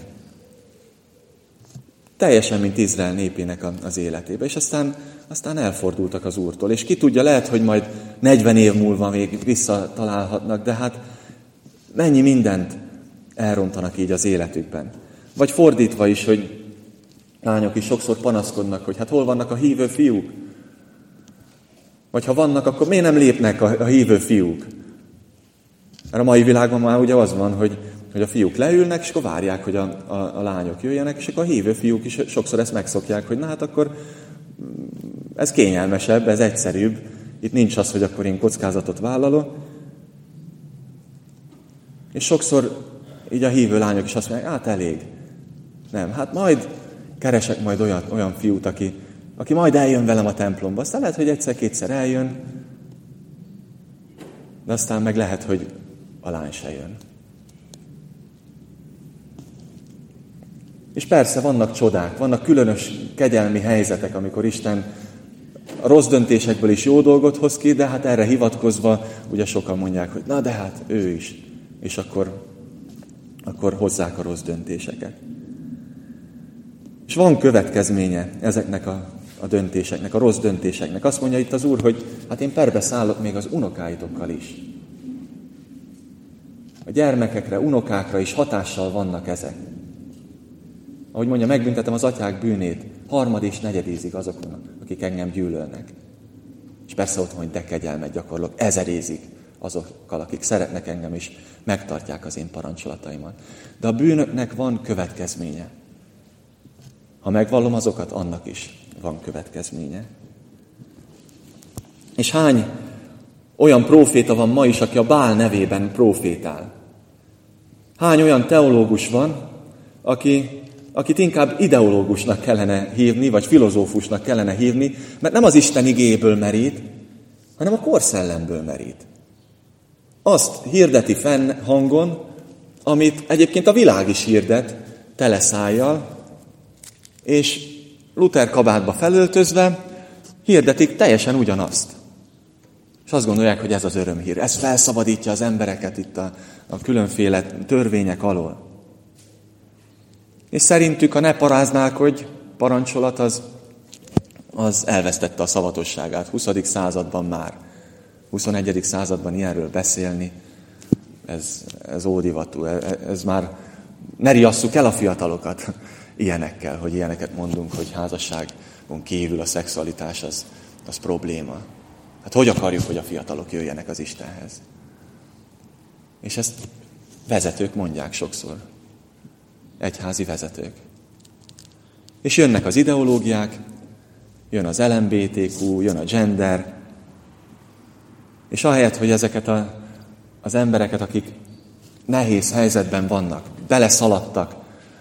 Teljesen, mint Izrael népének az életébe. És aztán elfordultak az Úrtól. És ki tudja, lehet, hogy majd 40 év múlva még visszatalálhatnak, de hát mennyi mindent elrontanak így az életükben. Vagy fordítva is, hogy lányok is sokszor panaszkodnak, hogy hát hol vannak a hívő fiúk? Vagy ha vannak, akkor miért nem lépnek a hívő fiúk? Mert a mai világban már ugye az van, hogy a fiúk leülnek, és akkor várják, hogy a lányok jöjjenek, és akkor a hívő fiúk is sokszor ezt megszokják, hogy na hát akkor ez kényelmesebb, ez egyszerűbb, itt nincs az, hogy akkor én kockázatot vállalok. És sokszor így a hívő lányok is azt mondják, hát elég. Nem, hát majd keresek majd olyan fiút, aki majd eljön velem a templomba. Aztán lehet, hogy egyszer-kétszer eljön, de aztán meg lehet, hogy a lány se jön. És persze vannak csodák, vannak különös kegyelmi helyzetek, amikor Isten a rossz döntésekből is jó dolgot hoz ki, de hát erre hivatkozva ugye sokan mondják, hogy na de hát ő is. És akkor hozzák a rossz döntéseket. És van következménye ezeknek a döntéseknek, a rossz döntéseknek. Azt mondja itt az Úr, hogy hát én perbe szállok még az unokáitokkal is. A gyermekekre, unokákra is hatással vannak ezek. Ahogy mondja, megbüntetem az atyák bűnét, 3. és 4. ízig azoknak, akik engem gyűlölnek. És persze ott van, hogy de kegyelmet gyakorlok 1000 ízig azokkal, akik szeretnek engem, és megtartják az én parancsolataimat. De a bűnöknek van következménye. Ha megvallom azokat, annak is van következménye. És hány olyan próféta van ma is, aki a Bál nevében prófétál? Hány olyan teológus van, akit inkább ideológusnak kellene hívni, vagy filozófusnak kellene hívni, mert nem az Isten igéjéből merít, hanem a korszellemből merít. Azt hirdeti fenn hangon, amit egyébként a világ is hirdet, teleszájjal, és Luther kabátba felöltözve hirdetik teljesen ugyanazt. És azt gondolják, hogy ez az örömhír. Ez felszabadítja az embereket itt a különféle törvények alól. És szerintük a ne paráználkodj parancsolat az elvesztette a szavatosságát. 20. században már. 21. században ilyenről beszélni, ez ódivatú. Ez már ne riasszuk el a fiatalokat ilyenekkel, hogy ilyeneket mondunk, hogy házasságon kívül a szexualitás az probléma. Hát hogy akarjuk, hogy a fiatalok jöjjenek az Istenhez? És ezt vezetők mondják sokszor. Egyházi vezetők. És jönnek az ideológiák, jön az LMBTQ, jön a gender, és ahelyett, hogy ezeket az embereket, akik nehéz helyzetben vannak, beleszaladtak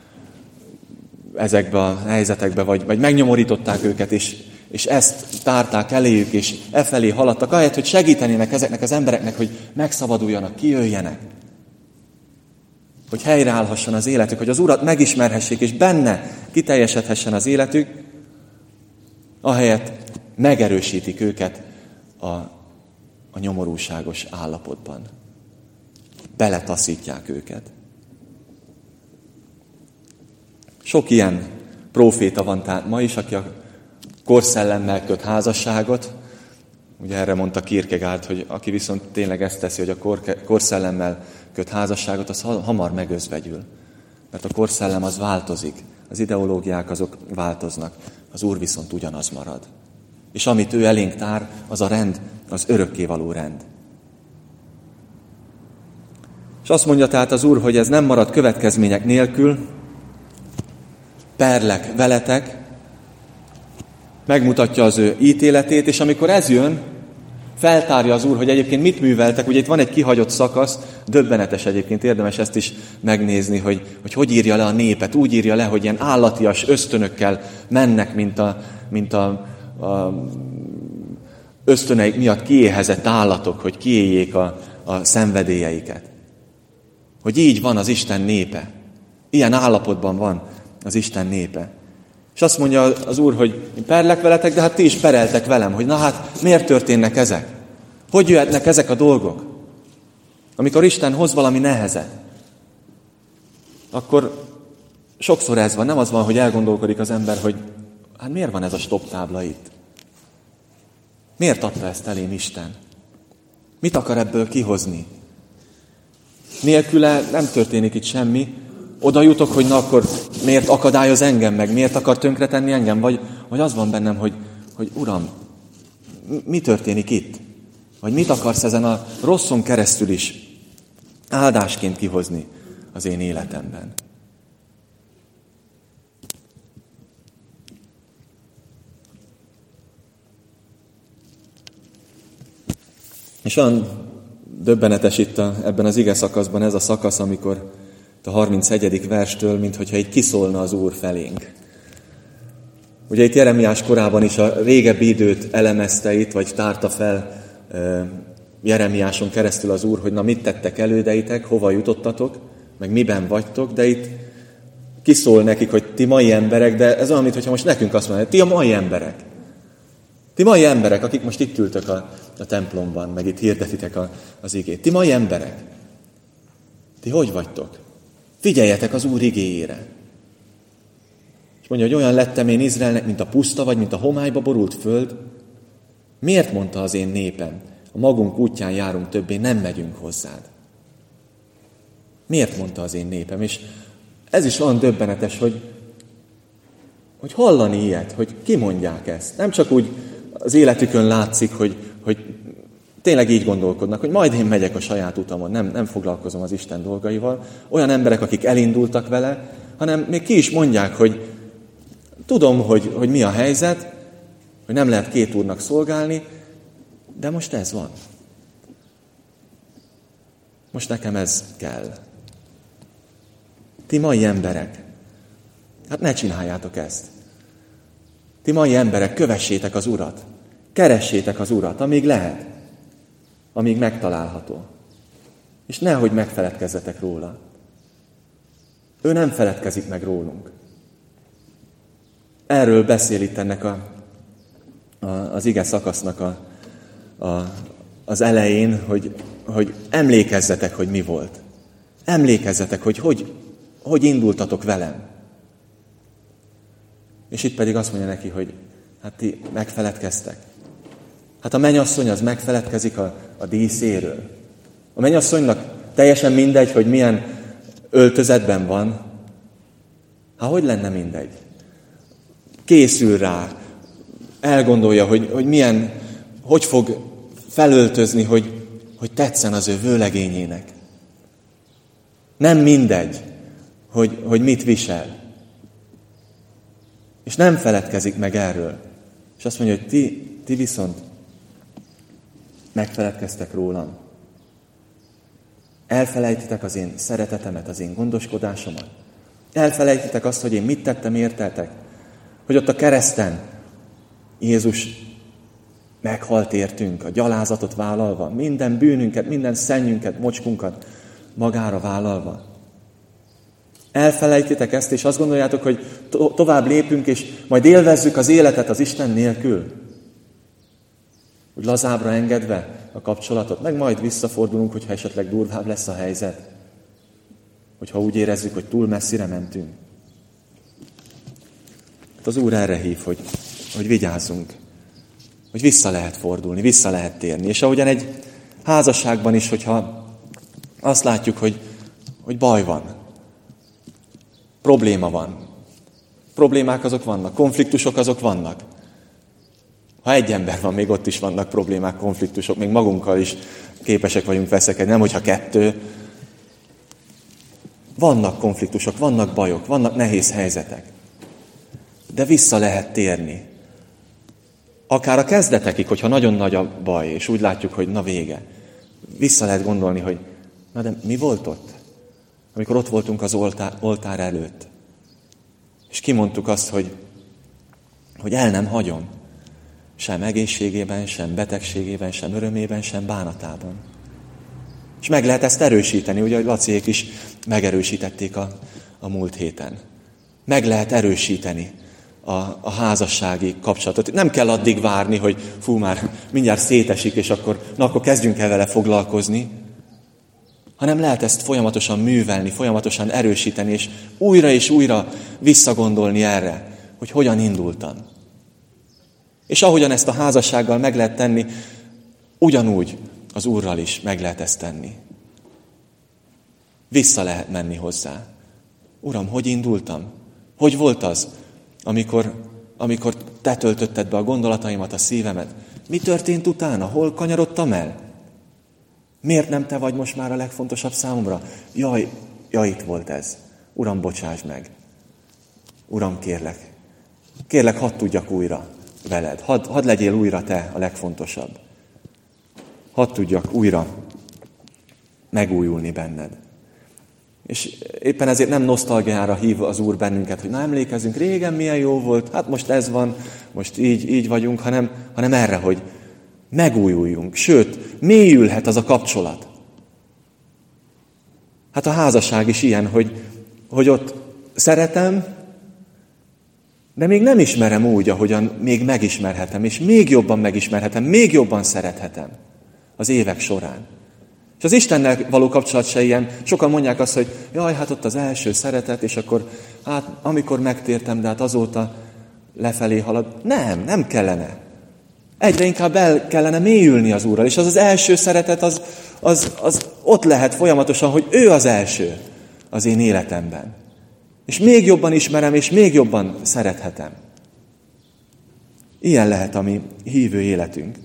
ezekbe a helyzetekbe, vagy megnyomorították őket, és ezt tárták eléjük, és efelé haladtak, ahelyett, hogy segítenének ezeknek az embereknek, hogy megszabaduljanak, kijöjjenek. Hogy helyreállhasson az életük, hogy az Urat megismerhessék, és benne kiteljesedhessen az életük, ahelyett megerősítik őket a nyomorúságos állapotban. Beletaszítják őket. Sok ilyen próféta van tehát ma is, aki a korszellemmel köt házasságot, Ugye erre mondta Kierkegaard, hogy aki viszont tényleg ezt teszi, hogy a korszellemmel köt házasságot, az hamar megözvegyül. Mert a korszellem az változik, az ideológiák azok változnak, az Úr viszont ugyanaz marad. És amit ő elénk tár, az a rend, az örökkévaló rend. És azt mondja tehát az Úr, hogy ez nem marad következmények nélkül, perlek veletek, megmutatja az ő ítéletét, és amikor ez jön, feltárja az Úr, hogy egyébként mit műveltek. Ugye itt van egy kihagyott szakasz, döbbenetes egyébként, érdemes ezt is megnézni, hogy írja le a népet. Úgy írja le, hogy ilyen állatias ösztönökkel mennek, mint a ösztöneik miatt kiéhezett állatok, hogy kiéljék a szenvedélyeiket. Hogy így van az Isten népe. Ilyen állapotban van az Isten népe. És azt mondja az Úr, hogy én perlek veletek, de hát ti is pereltek velem, hogy na hát miért történnek ezek? Hogy jöhetnek ezek a dolgok? Amikor Isten hoz valami nehezet, akkor sokszor ez van, nem az van, hogy elgondolkodik az ember, hogy hát miért van ez a stop tábla itt? Miért adta ezt elém Isten? Mit akar ebből kihozni? Nélküle nem történik itt semmi. Oda jutok, hogy na akkor miért akadályoz engem meg, miért akar tönkretenni engem, vagy az van bennem, hogy Uram, mi történik itt? Vagy mit akarsz ezen a rosszon keresztül is áldásként kihozni az én életemben? És olyan döbbenetes itt ebben az ige szakaszban ez a szakasz, amikor a 31. verstől, minthogyha így kiszólna az Úr felénk. Ugye itt Jeremiás korában is a régebbi időt elemezte itt, vagy tárta fel Jeremiáson keresztül az Úr, hogy na mit tettek elődeitek, hova jutottatok, meg miben vagytok, de itt kiszól nekik, hogy ti mai emberek, de ez olyan, mintha most nekünk azt mondaná, ti a mai emberek. Ti mai emberek, akik most itt ültök a templomban, meg itt hirdetitek az igét. Ti mai emberek. Ti hogy vagytok? Figyeljetek az Úr igéjére. És mondja, hogy olyan lettem én Izraelnek, mint a puszta, vagy mint a homályba borult föld. Miért mondta az én népem? A magunk útján járunk többé, nem megyünk hozzád. Miért mondta az én népem? És ez is olyan döbbenetes, hogy hallani ilyet, hogy kimondják ezt. Nem csak úgy az életükön látszik, hogy tényleg így gondolkodnak, hogy majd én megyek a saját utamon, nem foglalkozom az Isten dolgaival. Olyan emberek, akik elindultak vele, hanem még ki is mondják, hogy tudom, hogy mi a helyzet, hogy nem lehet két úrnak szolgálni, de most ez van. Most nekem ez kell. Ti mai emberek, hát ne csináljátok ezt. Ti mai emberek, kövessétek az Urat. Keressétek az Urat, amíg lehet. Amíg megtalálható. És nehogy megfeledkezzetek róla. Ő nem feledkezik meg rólunk. Erről beszél itt ennek az ige szakasznak az elején, hogy emlékezzetek, hogy mi volt. Emlékezzetek, hogy indultatok velem. És itt pedig azt mondja neki, hogy hát ti megfeledkeztek. Hát a mennyasszony az megfeledkezik a díszéről. A mennyasszonynak teljesen mindegy, hogy milyen öltözetben van. Hát hogy lenne mindegy? Készül rá, elgondolja, hogy fog felöltözni, hogy tetszen az ő vőlegényének. Nem mindegy, hogy mit visel. És nem feledkezik meg erről. És azt mondja, hogy ti viszont megfeledkeztek rólam. Elfelejtitek az én szeretetemet, az én gondoskodásomat. Elfelejtitek azt, hogy én mit tettem értetek. Hogy ott a kereszten Jézus meghalt értünk, a gyalázatot vállalva, minden bűnünket, minden szennyünket, mocskunkat magára vállalva. Elfelejtitek ezt, és azt gondoljátok, hogy tovább lépünk, és majd élvezzük az életet az Isten nélkül. Úgy lazábbra engedve a kapcsolatot, meg majd visszafordulunk, hogyha esetleg durvább lesz a helyzet. Hogyha úgy érezzük, hogy túl messzire mentünk. Hát az Úr erre hív, hogy vigyázzunk. hogy vissza lehet fordulni, vissza lehet térni. És ahogyan egy házasságban is, hogyha azt látjuk, hogy baj van, probléma van, problémák azok vannak, konfliktusok azok vannak. Ha egy ember van, még ott is vannak problémák, konfliktusok, még magunkkal is képesek vagyunk veszekedni, nem hogyha kettő. Vannak konfliktusok, vannak bajok, vannak nehéz helyzetek. De vissza lehet térni. Akár a kezdetekig, hogyha nagyon nagy a baj, és úgy látjuk, hogy na vége. Vissza lehet gondolni, hogy na de mi volt ott? Amikor ott voltunk az oltár előtt. És kimondtuk azt, hogy el nem hagyom. Sem egészségében, sem betegségében, sem örömében, sem bánatában. És meg lehet ezt erősíteni, ugye, hogy Laciék is megerősítették a múlt héten. Meg lehet erősíteni a házassági kapcsolatot. Nem kell addig várni, hogy már mindjárt szétesik, és akkor kezdjünk el vele foglalkozni, hanem lehet ezt folyamatosan művelni, folyamatosan erősíteni, és újra visszagondolni erre, hogy hogyan indultam. És ahogyan ezt a házassággal meg lehet tenni, ugyanúgy az Úrral is meg lehet ezt tenni. Vissza lehet menni hozzá. Uram, hogy indultam? Hogy volt az, amikor te töltötted be a gondolataimat, a szívemet? Mi történt utána? Hol kanyarodtam el? Miért nem te vagy most már a legfontosabb számomra? Jaj, itt volt ez. Uram, bocsáss meg. Uram, kérlek, hadd tudjak újra veled. Hadd legyél újra te a legfontosabb. Hadd tudjak újra megújulni benned. És éppen ezért nem nosztalgiára hív az Úr bennünket, hogy na emlékezzünk, régen milyen jó volt, hát most ez van, most így vagyunk, hanem erre, hogy megújuljunk. Sőt, mélyülhet az a kapcsolat. Hát a házasság is ilyen, hogy ott szeretem, de még nem ismerem úgy, ahogyan még megismerhetem, és még jobban megismerhetem, még jobban szerethetem az évek során. És az Istennel való kapcsolat se ilyen. Sokan mondják azt, hogy jaj, hát ott az első szeretet, és akkor hát amikor megtértem, de hát azóta lefelé halad. Nem kellene. Egyre inkább el kellene mélyülni az Úrral, és az első szeretet az ott lehet folyamatosan, hogy ő az első az én életemben. És még jobban ismerem, és még jobban szerethetem. Ilyen lehet a mi hívő életünk.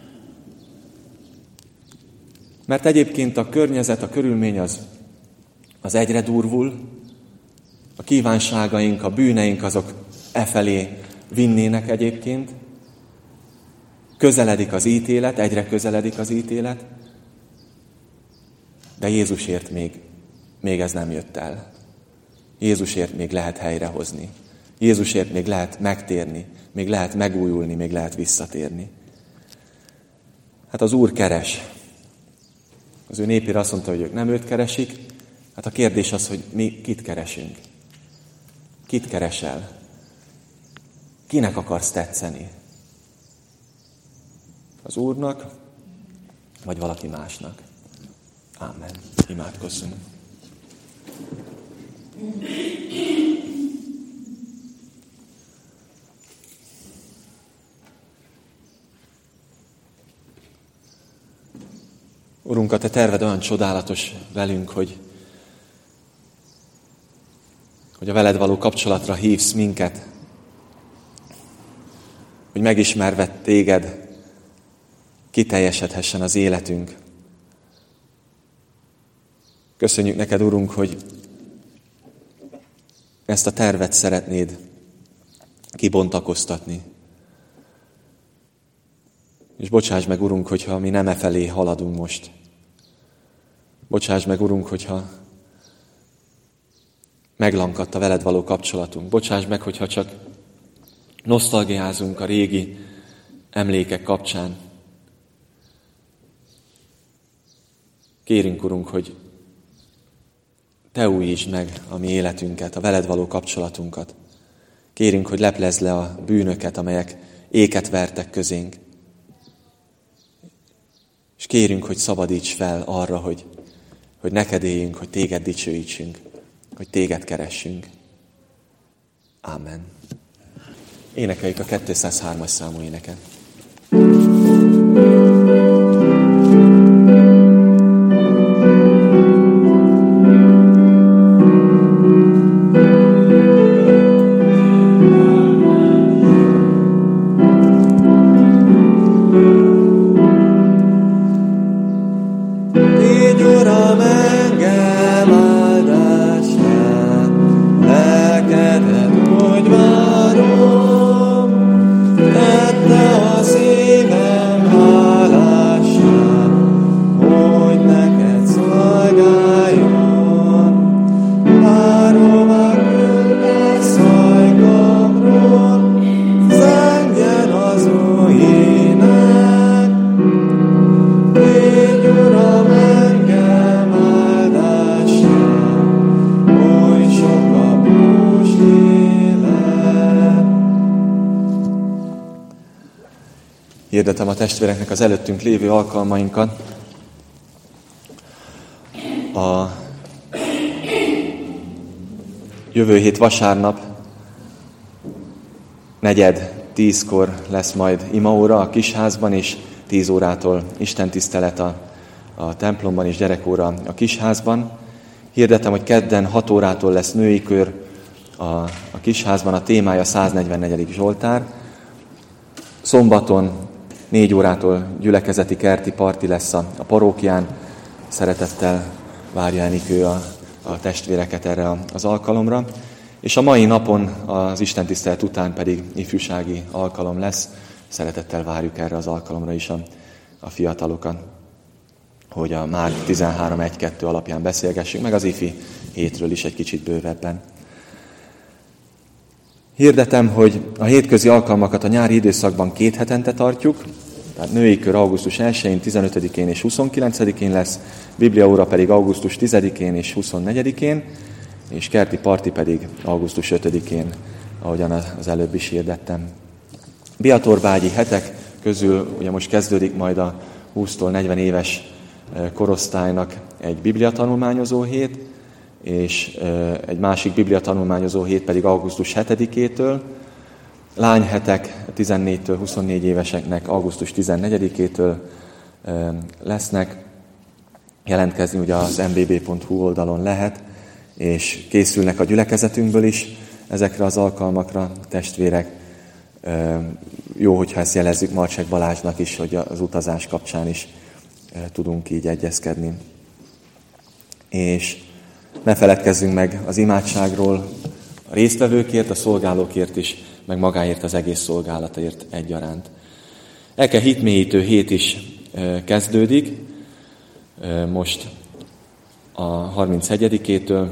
Mert egyébként a környezet, a körülmény az egyre durvul, a kívánságaink, a bűneink azok efelé vinnének egyébként. Közeledik az ítélet, egyre közeledik az ítélet, de Jézusért még ez nem jött el. Jézusért még lehet helyrehozni. Jézusért még lehet megtérni, még lehet megújulni, még lehet visszatérni. Hát az Úr keres. Az ő népére azt mondta, hogy ők nem őt keresik. Hát a kérdés az, hogy mi kit keresünk. Kit keresel? Kinek akarsz tetszeni? Az Úrnak, vagy valaki másnak? Ámen. Imádkozzunk. Urunk, a Te terved olyan csodálatos velünk, hogy a veled való kapcsolatra hívsz minket, hogy megismerve Téged kiteljesedhessen az életünk. Köszönjük neked, Urunk, hogy ezt a tervet szeretnéd kibontakoztatni. És bocsáss meg, Urunk, hogyha mi nem efelé haladunk most. Bocsáss meg, Urunk, hogyha meglankadt a veled való kapcsolatunk. Bocsáss meg, hogyha csak nosztalgiázunk a régi emlékek kapcsán. Kérünk, Urunk, hogy Te újítsd meg a mi életünket, a veled való kapcsolatunkat. Kérünk, hogy leplezd le a bűnöket, amelyek éket vertek közénk. És kérünk, hogy szabadíts fel arra, hogy neked éljünk, hogy Téged dicsőítsünk, hogy Téged keressünk. Ámen. Énekeljük a 203-as számú éneket. Meghirdetem a testvéreknek az előttünk lévő alkalmainkat. A jövő hét vasárnap 9:10-kor lesz majd imaóra a Kisházban, és 10 órától istentisztelet a templomban és gyerekóra a Kisházban. Hirdetem, hogy kedden 6 órától lesz női kör a Kisházban, a témája 144. Zsoltár. Szombaton 4 órától gyülekezeti kerti parti lesz a parókián. Szeretettel várja Enikő a testvéreket erre az alkalomra. És a mai napon az istentisztelet után pedig ifjúsági alkalom lesz. Szeretettel várjuk erre az alkalomra is a fiatalokat, hogy a Márk 13:1-2 alapján beszélgessünk, meg az ifi hétről is egy kicsit bővebben. Hirdetem, hogy a hétközi alkalmakat a nyári időszakban 2 hetente tartjuk, tehát női kör augusztus 1-én, 15-én és 29-én lesz, bibliaóra pedig augusztus 10-én és 24-én, és kerti parti pedig augusztus 5-én, ahogyan az előbb is hirdettem. Biatorbágyi hetek közül ugye most kezdődik majd a 20-tól 40 éves korosztálynak egy bibliatanulmányozó hét, és egy másik bibliatanulmányozó hét pedig augusztus 7-től. Lányhetek 14-től 24 éveseknek augusztus 14-től lesznek. Jelentkezni ugye az mbb.hu oldalon lehet, és készülnek a gyülekezetünkből is ezekre az alkalmakra, testvérek. Jó, hogyha ezt jelezzük Marcsek Balázsnak is, hogy az utazás kapcsán is tudunk így egyezkedni. És ne feledkezzünk meg az imádságról, a résztvevőkért, a szolgálókért is, meg magáért az egész szolgálatért egyaránt. Eke hitmélyítő hét is kezdődik, most a 31-től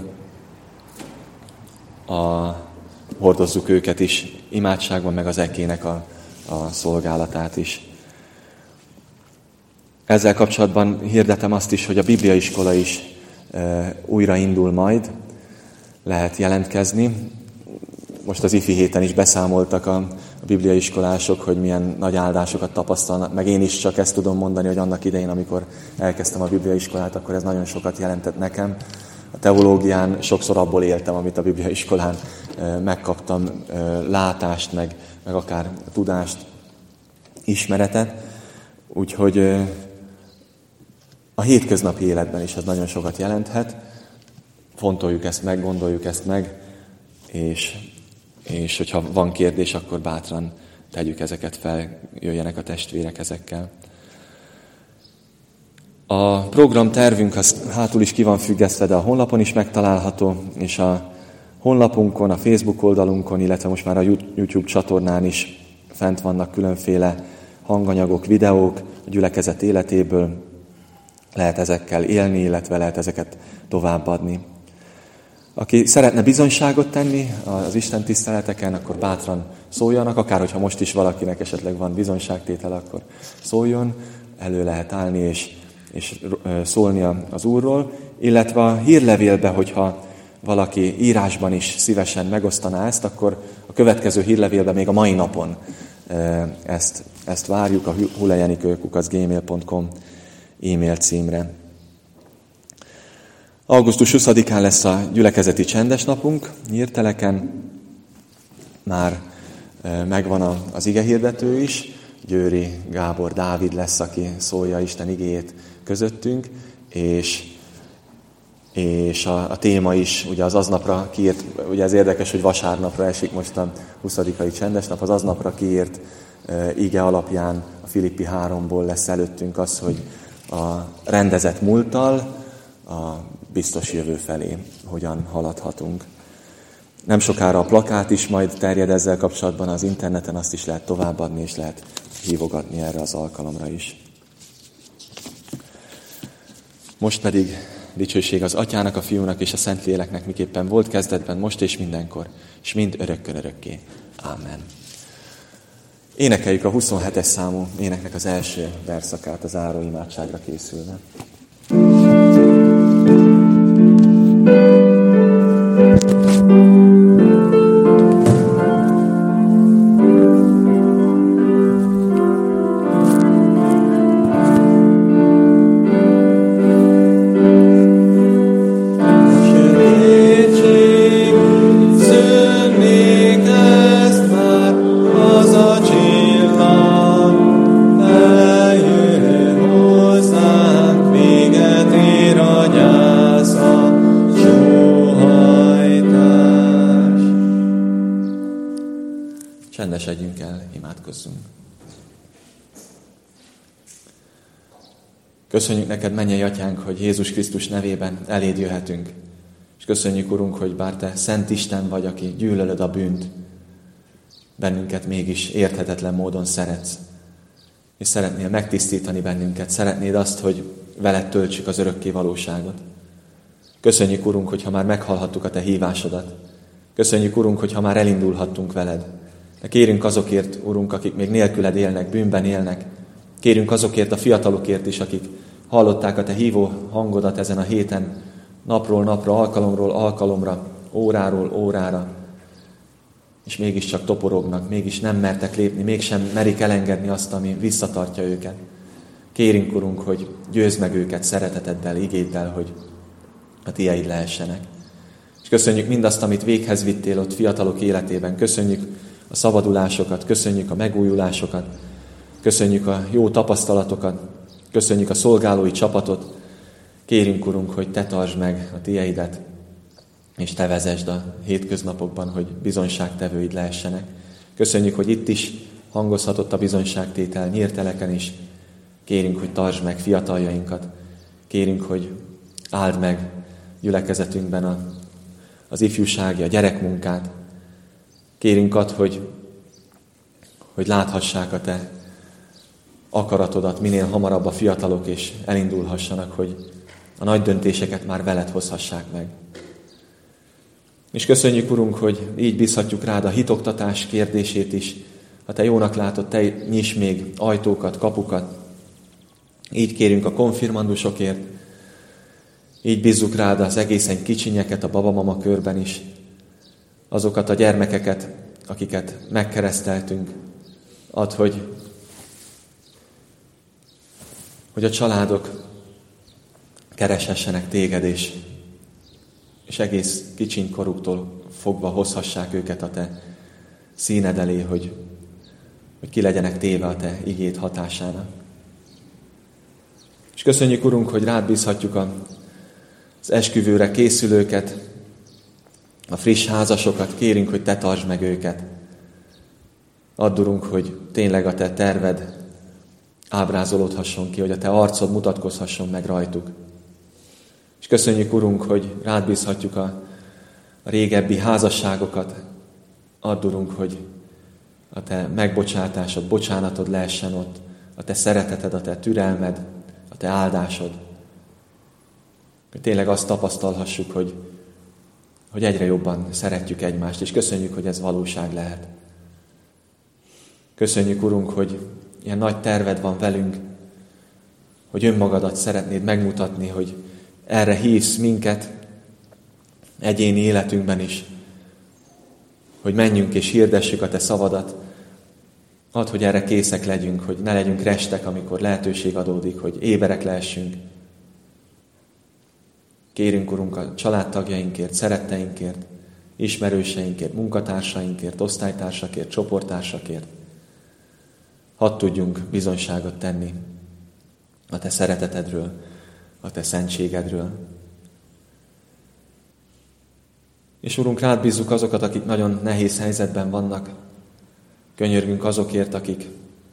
hordozzuk őket is imádságban, meg az ekének a szolgálatát is. Ezzel kapcsolatban hirdetem azt is, hogy a bibliaiskola is újra indul majd, lehet jelentkezni. Most az ifi héten is beszámoltak a bibliaiskolások, hogy milyen nagy áldásokat tapasztalnak, meg én is csak ezt tudom mondani, hogy annak idején, amikor elkezdtem a bibliaiskolát, akkor ez nagyon sokat jelentett nekem. A teológián sokszor abból éltem, amit a bibliaiskolán megkaptam, látást, meg akár tudást, ismeretet. Úgyhogy a hétköznapi életben is ez nagyon sokat jelenthet. Fontoljuk ezt meg, gondoljuk ezt meg, és hogyha van kérdés, akkor bátran tegyük ezeket fel, jöjjenek a testvérek ezekkel. A programtervünk az hátul is ki van függesztve, de a honlapon is megtalálható, és a honlapunkon, a Facebook oldalunkon, illetve most már a YouTube csatornán is fent vannak különféle hanganyagok, videók a gyülekezet életéből. Lehet ezekkel élni, illetve lehet ezeket továbbadni. Aki szeretne bizonyságot tenni az Isten tiszteleteken, akkor bátran szóljanak, akár hogyha most is valakinek esetleg van bizonyságtétel, akkor szóljon, elő lehet állni és szólni az Úrról, illetve a hírlevélbe, hogyha valaki írásban is szívesen megosztaná ezt, akkor a következő hírlevélben még a mai napon ezt várjuk a hulejenikő@gmail.com e-mail címre. Augusztus 20-án lesz a gyülekezeti csendes napunk Nyírteleken. Már megvan az igehirdető is. Győri Gábor Dávid lesz, aki szólja Isten igéjét közöttünk, és a téma is ugye az aznapra kiírt, ugye ez érdekes, hogy vasárnapra esik most a 20-ai csendes nap, az aznapra kiírt ige alapján a Filippi 3-ból lesz előttünk az, hogy a rendezett múlttal a biztos jövő felé hogyan haladhatunk. Nem sokára a plakát is majd terjed ezzel kapcsolatban az interneten, azt is lehet továbbadni, és lehet hívogatni erre az alkalomra is. Most pedig dicsőség az Atyának, a Fiúnak és a Szentléleknek, miképpen volt kezdetben, most és mindenkor, és mind örökkön örökké. Ámen. Énekeljük a 27-es számú éneknek az első verszakát, az áró imádságra készülve. csendesedjünk el, imádkozzunk. Köszönjük neked, mennyei Atyánk, hogy Jézus Krisztus nevében eléd jöhetünk. És köszönjük, Urunk, hogy bár te Szent Isten vagy, aki gyűlölöd a bűnt, bennünket mégis érthetetlen módon szeretsz. És szeretnél megtisztítani bennünket. Szeretnéd azt, hogy veled töltsük az örökké valóságot. Köszönjük, Urunk, hogyha már meghallhattuk a te hívásodat. Köszönjük, Urunk, hogyha már elindulhattunk veled. De kérünk azokért, Urunk, akik még nélküled élnek, bűnben élnek. Kérünk azokért a fiatalokért is, akik hallották a te hívó hangodat ezen a héten, napról napra, alkalomról alkalomra, óráról órára, és mégiscsak toporognak, mégis nem mertek lépni, mégsem merik elengedni azt, ami visszatartja őket. Kérünk, Urunk, hogy győzd meg őket szereteteddel, igéddel, hogy a tieid lehessenek. És köszönjük mindazt, amit véghez vittél ott fiatalok életében. Köszönjük a szabadulásokat, köszönjük a megújulásokat, köszönjük a jó tapasztalatokat, köszönjük a szolgálói csapatot. Kérünk, Urunk, hogy te tartsd meg a tieidet, és te vezesd a hétköznapokban, hogy bizonyságtevőid lehessenek. Köszönjük, hogy itt is hangozhatott a bizonyságtétel, nyílteleken is. Kérünk, hogy tartsd meg fiataljainkat. Kérünk, hogy áld meg gyülekezetünkben az ifjúsági, a gyerekmunkát. Kérünk ad, hogy láthassák a te akaratodat minél hamarabb a fiatalok, és elindulhassanak, hogy a nagy döntéseket már veled hozhassák meg. És köszönjük, Urunk, hogy így bízhatjuk rád a hitoktatás kérdését is. Ha te jónak látod, te nyiss még ajtókat, kapukat. Így kérünk a konfirmandusokért. Így bízzuk rád az egészen kicsinyeket a babamama körben is. Azokat a gyermekeket, akiket megkereszteltünk. Add, hogy a családok kereshessenek téged, és egész kicsiny koruktól fogva hozhassák őket a te színed elé, hogy ki legyenek téve a te igéd hatásának. És köszönjük, Urunk, hogy rád bízhatjuk az esküvőre készülőket, a friss házasokat. Kérünk, hogy te tartsd meg őket. Add, Urunk, hogy tényleg a te terved ábrázolódhasson ki, hogy a te arcod mutatkozhasson meg rajtuk. És köszönjük, Urunk, hogy rád bízhatjuk a régebbi házasságokat. Add, Urunk, hogy a te megbocsátásod, bocsánatod lehessen ott, a te szereteted, a te türelmed, a te áldásod. Hogy tényleg azt tapasztalhassuk, hogy egyre jobban szeretjük egymást, és köszönjük, hogy ez valóság lehet. Köszönjük, Urunk, hogy ilyen nagy terved van velünk, hogy önmagadat szeretnéd megmutatni, hogy erre hívsz minket egyéni életünkben is, hogy menjünk és hirdessük a te szavadat. Add, hogy erre készek legyünk, hogy ne legyünk restek, amikor lehetőség adódik, hogy éberek lehessünk. Kérünk, Urunk, a családtagjainkért, szeretteinkért, ismerőseinkért, munkatársainkért, osztálytársakért, csoporttársakért. Hadd tudjunk bizonyságot tenni a te szeretetedről, a te szentségedről. És Urunk, rád bízzuk azokat, akik nagyon nehéz helyzetben vannak. Könyörgünk azokért, akik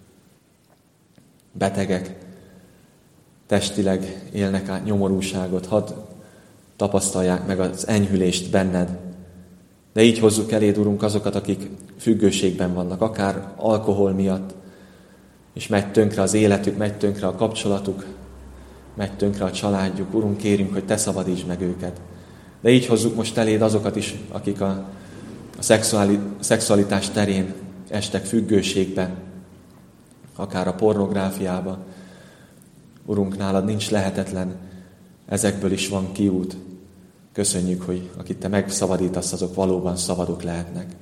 betegek, testileg élnek át nyomorúságot. Hadd tapasztalják meg az enyhülést benned. De így hozzuk eléd, Urunk, azokat, akik függőségben vannak, akár alkohol miatt, és megy tönkre az életük, megy tönkre a kapcsolatuk, megy tönkre a családjuk. Urunk, kérünk, hogy te szabadítsd meg őket. De így hozzuk most eléd azokat is, akik a szexualitás terén estek függőségbe, akár a pornográfiába. Urunk, nálad nincs lehetetlen, ezekből is van kiút. Köszönjük, hogy akit te megszabadítasz, azok valóban szabadok lehetnek.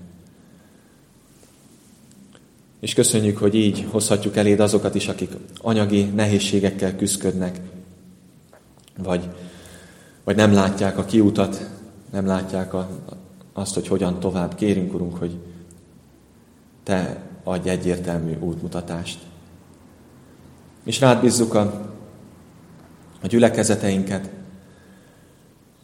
És köszönjük, hogy így hozhatjuk eléd azokat is, akik anyagi nehézségekkel küszködnek, vagy nem látják a kiutat, nem látják azt, hogy hogyan tovább. Kérünk, Urunk, hogy te adj egyértelmű útmutatást. És rád bízzuk a gyülekezeteinket,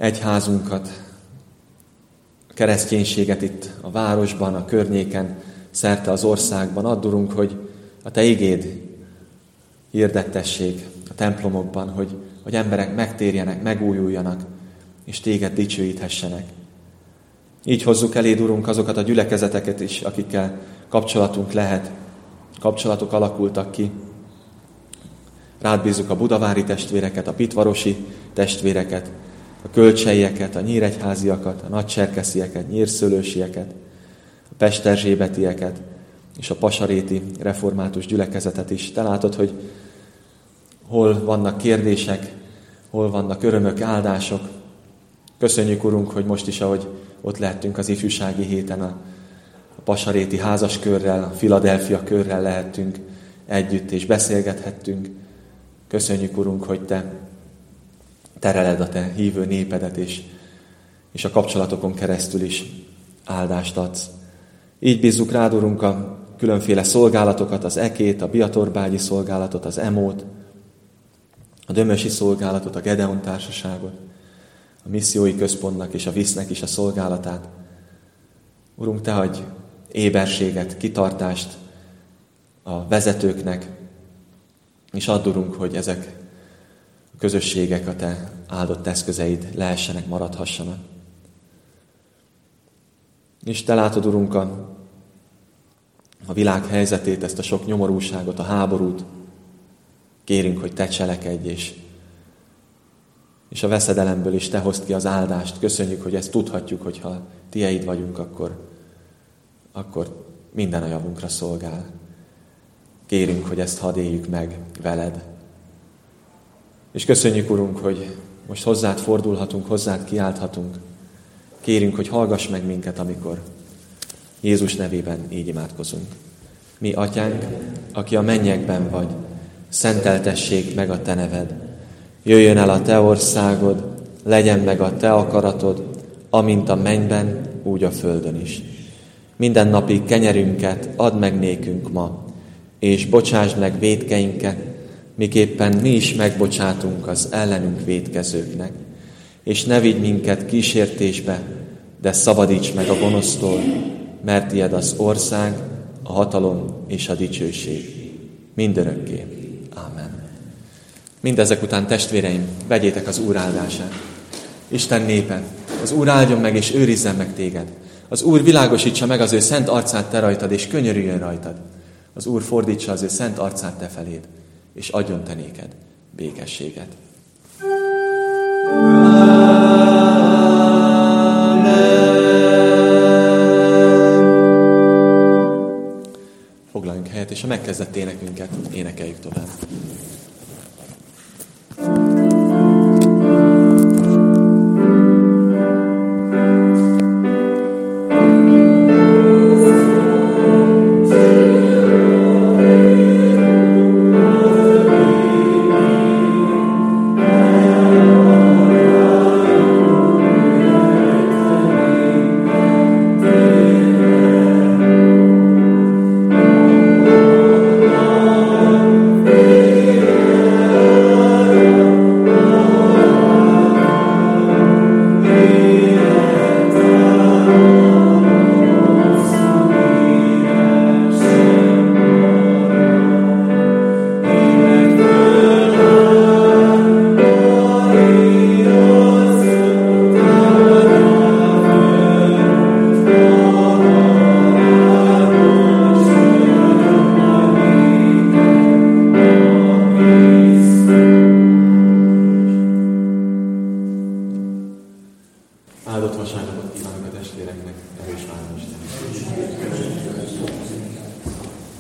egyházunkat, a kereszténységet itt a városban, a környéken. szerte az országban. Add, Urunk, hogy a Te igéd hirdettessék a templomokban, hogy emberek megtérjenek, megújuljanak, és Téged dicsőíthessenek. Így hozzuk eléd, Urunk, azokat a gyülekezeteket is, akikkel kapcsolatunk lehet, kapcsolatok alakultak ki. Rád bízzuk a budavári testvéreket, a pitvarosi testvéreket, a kölcseieket, a nyíregyháziakat, a nagycserkeszieket, nyírszőlősieket, a pesterzsébetieket és a pasaréti református gyülekezetet is. Te látod, hogy hol vannak kérdések, hol vannak örömök, áldások. Köszönjük, Urunk, hogy most is, ahogy ott lehettünk az ifjúsági héten a pasaréti házaskörrel, a Philadelphia körrel lehettünk együtt, és beszélgethettünk. Köszönjük, Urunk, hogy Te tereled a Te hívő népedet, és a kapcsolatokon keresztül is áldást adsz. Így bízzuk rád, Urunk, a különféle szolgálatokat, az EK-t, a Biatorbágyi szolgálatot, az EMO-t, a Dömösi szolgálatot, a Gedeon társaságot, a missziói központnak és a VISZ-nek is a szolgálatát. Urunk, Te adj éberséget, kitartást a vezetőknek, és add, Urunk, hogy ezek a közösségek a Te áldott eszközeid lehessenek, maradhassanak. És Te látod, Urunk, a világ helyzetét, ezt a sok nyomorúságot, a háborút. Kérünk, hogy Te cselekedj, és a veszedelemből is Te hozd ki az áldást. Köszönjük, hogy ezt tudhatjuk, hogy ha Tieid vagyunk, akkor minden a javunkra szolgál. Kérünk, hogy ezt hadd éljük meg veled. És köszönjük, Urunk, hogy most hozzád fordulhatunk, hozzád kiálthatunk. Kérünk, hogy hallgass meg minket, amikor Jézus nevében így imádkozunk. Mi, Atyánk, aki a mennyekben vagy, szenteltessék meg a Te neved. Jöjjön el a Te országod, legyen meg a Te akaratod, amint a mennyben, úgy a földön is. Minden napi kenyerünket add meg nékünk ma, és bocsásd meg vétkeinket, miképpen mi is megbocsátunk az ellenünk vétkezőknek. És ne vigy minket kísértésbe, de szabadíts meg a gonosztól, mert tied az ország, a hatalom és a dicsőség mindörökké. Ámen. Mindezek után, testvéreim, vegyétek az Úr áldását. Isten népe, az Úr áldjon meg és őrizzen meg téged. Az Úr világosítsa meg az ő szent arcát te rajtad, és könyörüljön rajtad. Az Úr fordítsa az ő szent arcát te feléd, és adjon te néked békességet. Foglaljunk helyet, és a megkezdett énekünket énekeljük tovább. Áldott vasárnapot kívánok a testvéreknek, erős választást.